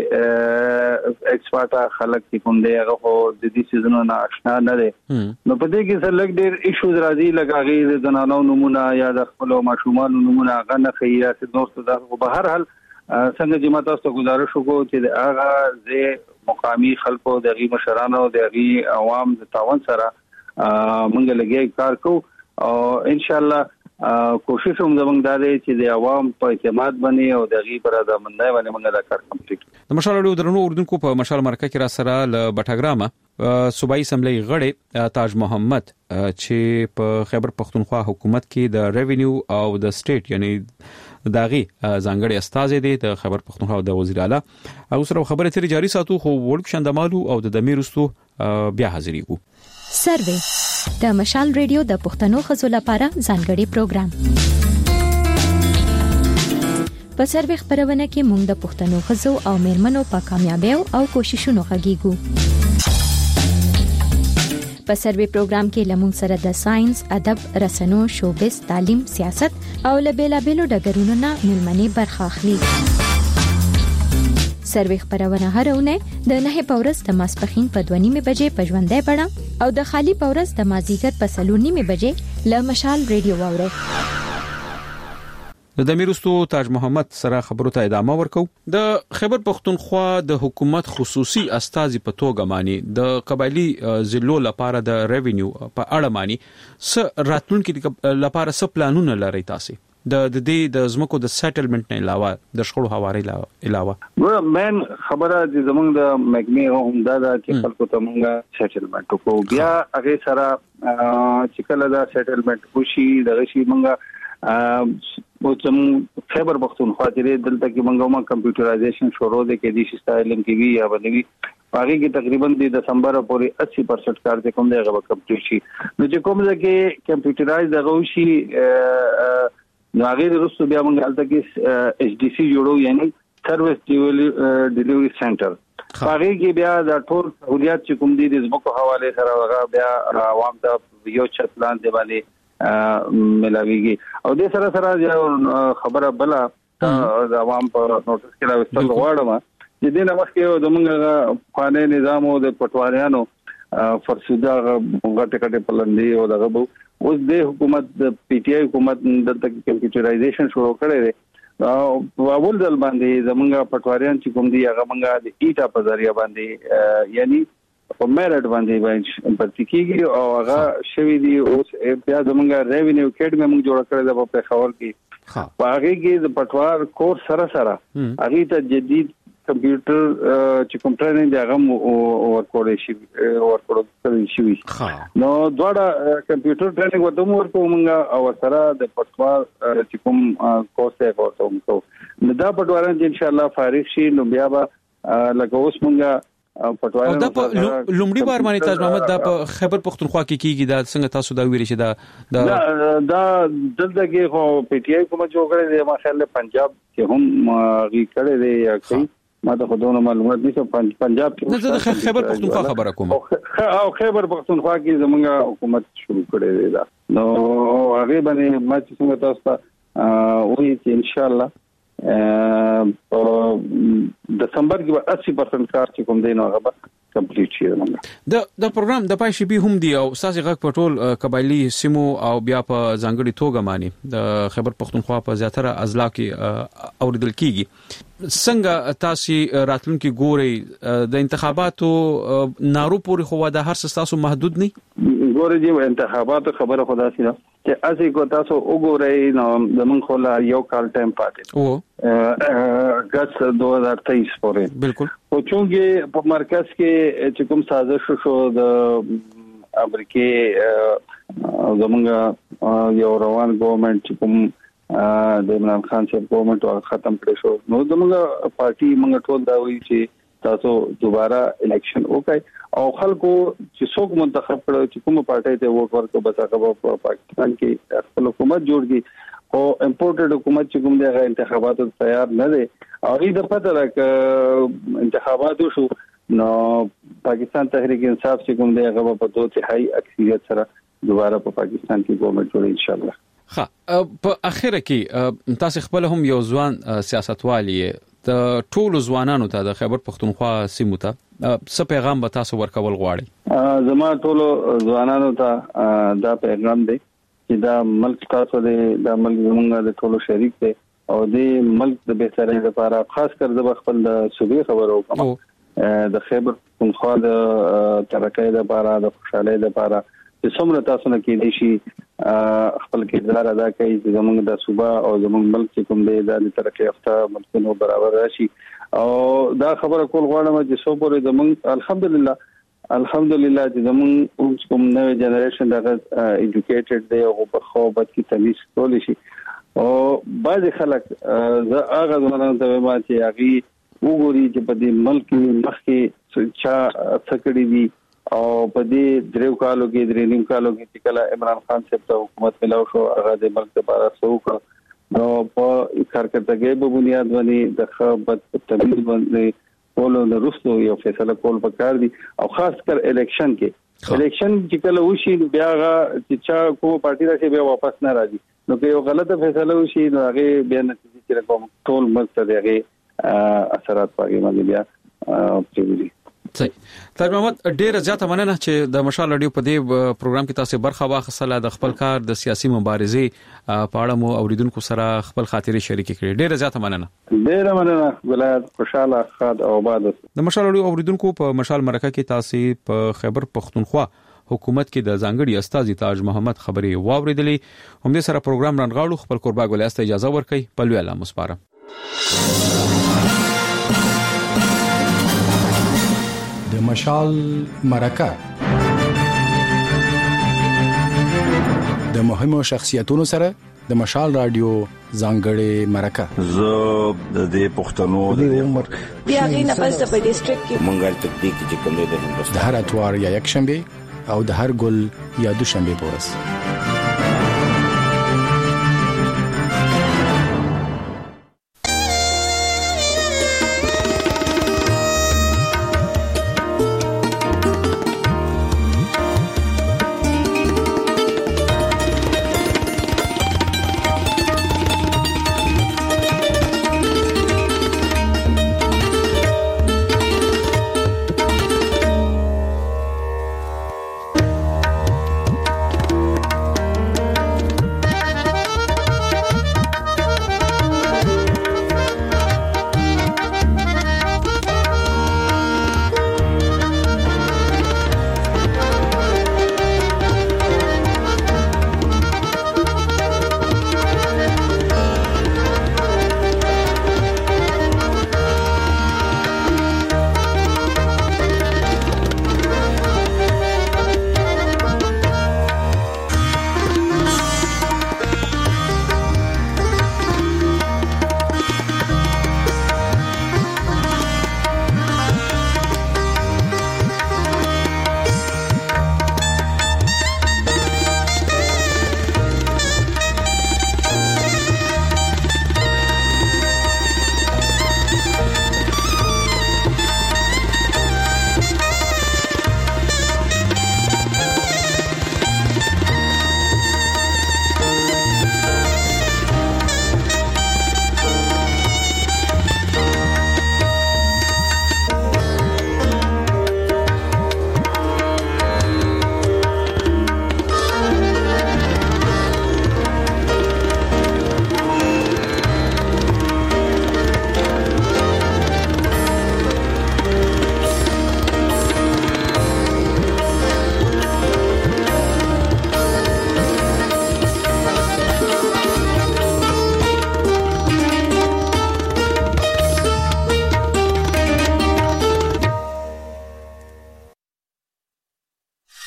چې ایکسپورټا خلک چې کوم دی هغه خو د دې سيزونو نه آشنا نه دي. نو په دې کې سره لګ ډېر ایشوز راځي لګاغي د زنانو نمونه یا د خپل ماشومان نمونه هغه نه خیا چې دوست دا په هر حال څنګه چې ما تاسو ته گزارش وکړو چې هغه زه مقامی خلکو د غي مشرانو د غي عوام د تعاون سره مونږ لګي کار کوو او ان شاء الله کوشش هم زموږ دا دی چې د عوام په اعتماد باندې او د غي پر د منځای باندې موږ دا کار کمپلیټ. د مشال اړو درنو اردوونکو په مشال مرکه کې را سره ل بټاګرامه صوبایي اسمبلی غړي تاج محمد چې په خیبر پختونخوا حکومت کې د ریوینیو او د سټیټ یعنی داغي ځانګړي استاد دي د خیبر پختونخوا د وزیر اعلی او سره خبره تری جاری ساتو خو ورک شندمالو او د دمیرستو بیا حاضرې کو. سروې د مشال ریډیو د پښتنو خزو لپاره ځانګړي پروګرام. په سروې خبرونه کې موږ د پښتنو خزو او میرمنو په کامیابیو او کوششونو غږیږو. په سروې پروګرام کې لمون سره د ساينس، ادب، رسنو، شوبز، تعلیم، سیاست او لبیلابیلو ډګرونو نه ملمنې برخه اخلي. سروې خبرونه هرونه د نه پورس د ماسپخین په دوه نیمه بجې په ژوندۍ بڼه او د خالی پورس د مازیګر په سلور نیمه بجې له مشال ریډیو واوري. د دمیرستو تاج محمد سره خبرو ته ادامه ورکو. د خیبر پختونخوا د حکومت خصوصي استازي په توګه مانی د قبایلی ضلعو لپاره د ریوینیو په اړه مانی س راتلونکو لپاره س پلانونه لري تاسو د دې د زمکو د سیټلمنٹ نه علاوه د شخړو حواله علاوه؟ نو مین خبره چې زمونږ د محکمه هم دا چې خلکو ته مونږه سیټلمنٹ کو بیا هغه سره چې کله دا سیټلمنٹ وشي دغه شی مونږه او چې خیبر پختونخوا چې دلته کې مونږه ما کمپیوټرایزیشن شروع د کې دي سټایلینګ کې وی یا بنوي هغه کې تقریبا د دسمبر پورې اسی پرسنټ کار ته کوم دی هغه کمپلیټ شي. نو چې کوم ځکه کمپیوټرایز دغه شي نو هغه وروسته بیا موږ حالت کې ایچ ډی سی جوړو یعنی سرویس ډیلیوري سنټر. هغه کې بیا د ټول سہولیات چې کوم دي د زمکو حواله سره هغه بیا عوام ته یو چت پلان دی باندې ملاويږي او د سره سره خبره بلا د عوام په نوټس کې راوستل غواړم چې د نوښت د موږ قانوني نظام او د پټواریانو فرسوده غټه غټه پلندې او دغه اوس د حکومت د پی ټ آی حکومت د کمپیوټرایزیشن شروع کړی دی او اول ځل باندې زمونږ پټواریان چې کوم دي هغه مونږه د ایټا په ذریعہ باندې یعنی په میرټ باندې باندې پرتی کیږي او هغه شوی دی اوس بیا زمونږ ریوینیو اکیډمي موږ جوړ کړی دا په خبر کې هغه کې د پټوار کورس سره سره هغه ته جدید کمپیوټر چې کوم ټریننګ دی هغه ورکوړی شي ورکوړل شي. نو دواړه کمپیوټر ټریننګ ورته ورکو مونږه او سره د پټوار چې کوم کورس دی ورته وکړو. نو دا پټواران چې ان شاء الله فارغ شي نو بیا به لکه اوس مونږه پټواران دا په لومړي بار باندې تاج محمد دا په خیبر پختونخوا کې کیږي دا څنګه تاسو دا ویل شي دا دا دلته کې خو پی ټ آی کوم جوړ کړی دی ما خیال پنجاب کې هم غي کړی دی یا کوي ما ته خودونه معلومات دي چې پنجاب نه زه د خیبر پختونخوا خبره کوم او خیبر پختونخوا کې زمونږ حکومت شروع کړی دی دا نو هغه باندې ما چې څنګه تاسو ته وایي چې ان شاء الله دسمبر کې به اسی پرسنټ کار چې کوم دی نو هغه کمپلیټ شي د د پروګرام د پای شي به هم دی او اساسي غږ پټول قبایلی سیمو او بیا په ځانګړي توګه مانی د خیبر پختونخوا په زیاتره اضلاع کې اوریدل کیږي څنګه تاسو راتلونکي ګوري د انتخاباتو نارو پورې خو دا هر څه تاسو محدود نه ګوري چې انتخاباتو خبره خدا سي چې اسی کو تاسو وګورئ نو زمون خو لا یو کال ټایم پاتې او اگست دو هزار تیئیس پورې بالکل او چونګې په مرکز کې چې کوم سازش شو د امریکای زمونږ یو روان ګورنمنت چې کوم د عمران خان صاحب ګورنمنت او ختم کړی شو نو زمونږ پارټي موږ ټول دا وایي چې تاسو دوباره الیکشن وکړئ او خلکو چې څوک منتخب کړو چې کومه پارټي ته ووټ ورکړي بس هغه په پاکستان کې خپل حکومت جوړ کړي او امپورټډ حکومت چې کوم دغه انتخاباتو تیار نه دي او دې پته راک انتخاباتو شو نو پاکستان تحریک انصاف چې کوم دغه په دوه تهائی اکثریت سره دوباره په پاکستان کې حکومت جوړي ان شاء الله. ها په اخر کې تاسو خپل هم یو ځوان سیاستوالي د ټولو ځوانانو ته د خیبر پختونخوا سیمو ته څه پیغام به تاسو ورکول غواړئ؟ زما ټولو ځوانانو ته دا پیغام دی چې دا ملک تاسو دی دا ملک زموږ د ټولو شریک دی او د ملک د بهترۍ لپاره خاص کر د خپل د صوبې خبرو کوم د خیبر پختونخوا د ترقۍ لپاره د خوشحالۍ لپاره چې څومره تاسو نه کېدی شي خپل کردار ادا کوي چې زموږ د صوبه او زموږ ملک چې کوم دی د ترقۍ یافته ملکونو برابر راشي او دا خبره کول غواړم چې څو پورې زموږ الحمدلله الحمدلله چې زموږ کوم نوې جنریشن دغه ایجوکیټډ دی او په خو بد کې تمیز کول شي او بعض خلک زه هغه زمونږ ته ما چې هغه وګوري چې په دې ملک مخکې چا څکړي دي او په دې دریو کالو کې درې نیم کالو کې چې کله عمران خان صاحب ته حکومت ملاو شو هغه د ملک لپاره څوک نو په کارکړتګۍ په بنیاد باندې د خبرت تبدیل باندې کولو د رسو یو فیصله کول پکار دي او خاص کر الیکشن کې الیکشن چې کله وشي بیا هغه چې چا کوم پارټي راځي بیا واپس نه راځي نو که یو غلطه فیصله وشي نو هغه بیا نتیجه چې کوم ټول ملک ته هغه اثرات پاږي باندې بیا پریږدي. صحیح. طاهر محمد ډیره زیاته مننه چې د مشال رادیو په دې پروګرام کې تاسو برخه واخیستله د خپل کار د سیاسي مبارزې په اړه مو اوریدونکو سره خپل خاطرې شریک کړې. ډیره زیاته مننه. ډیره مننه ولایت خوشاله خاد او آباد. د مشال رادیو اوریدونکو په مشال مرکه کې تاسو په خیبر پختونخوا حکومت کې د ځانګړي استاذ تاج محمد خبري واوریدلې. هم دې سره پروګرام رانغاړو. خپل قربا ګل است اجازه ورکړئ. په لوی الله مسپاره. د مشال مرکه د مهمو شخصیتونو سره د مشال رادیو ځانګړي مرکه زه د دې پښتنو د عمر بیا غي نه پس په ډیسټریکټ کې مونږه تکتیک چې کوم دی د هر اتوار یا یک شنبه او د هر ګل یا دوشنبه پورس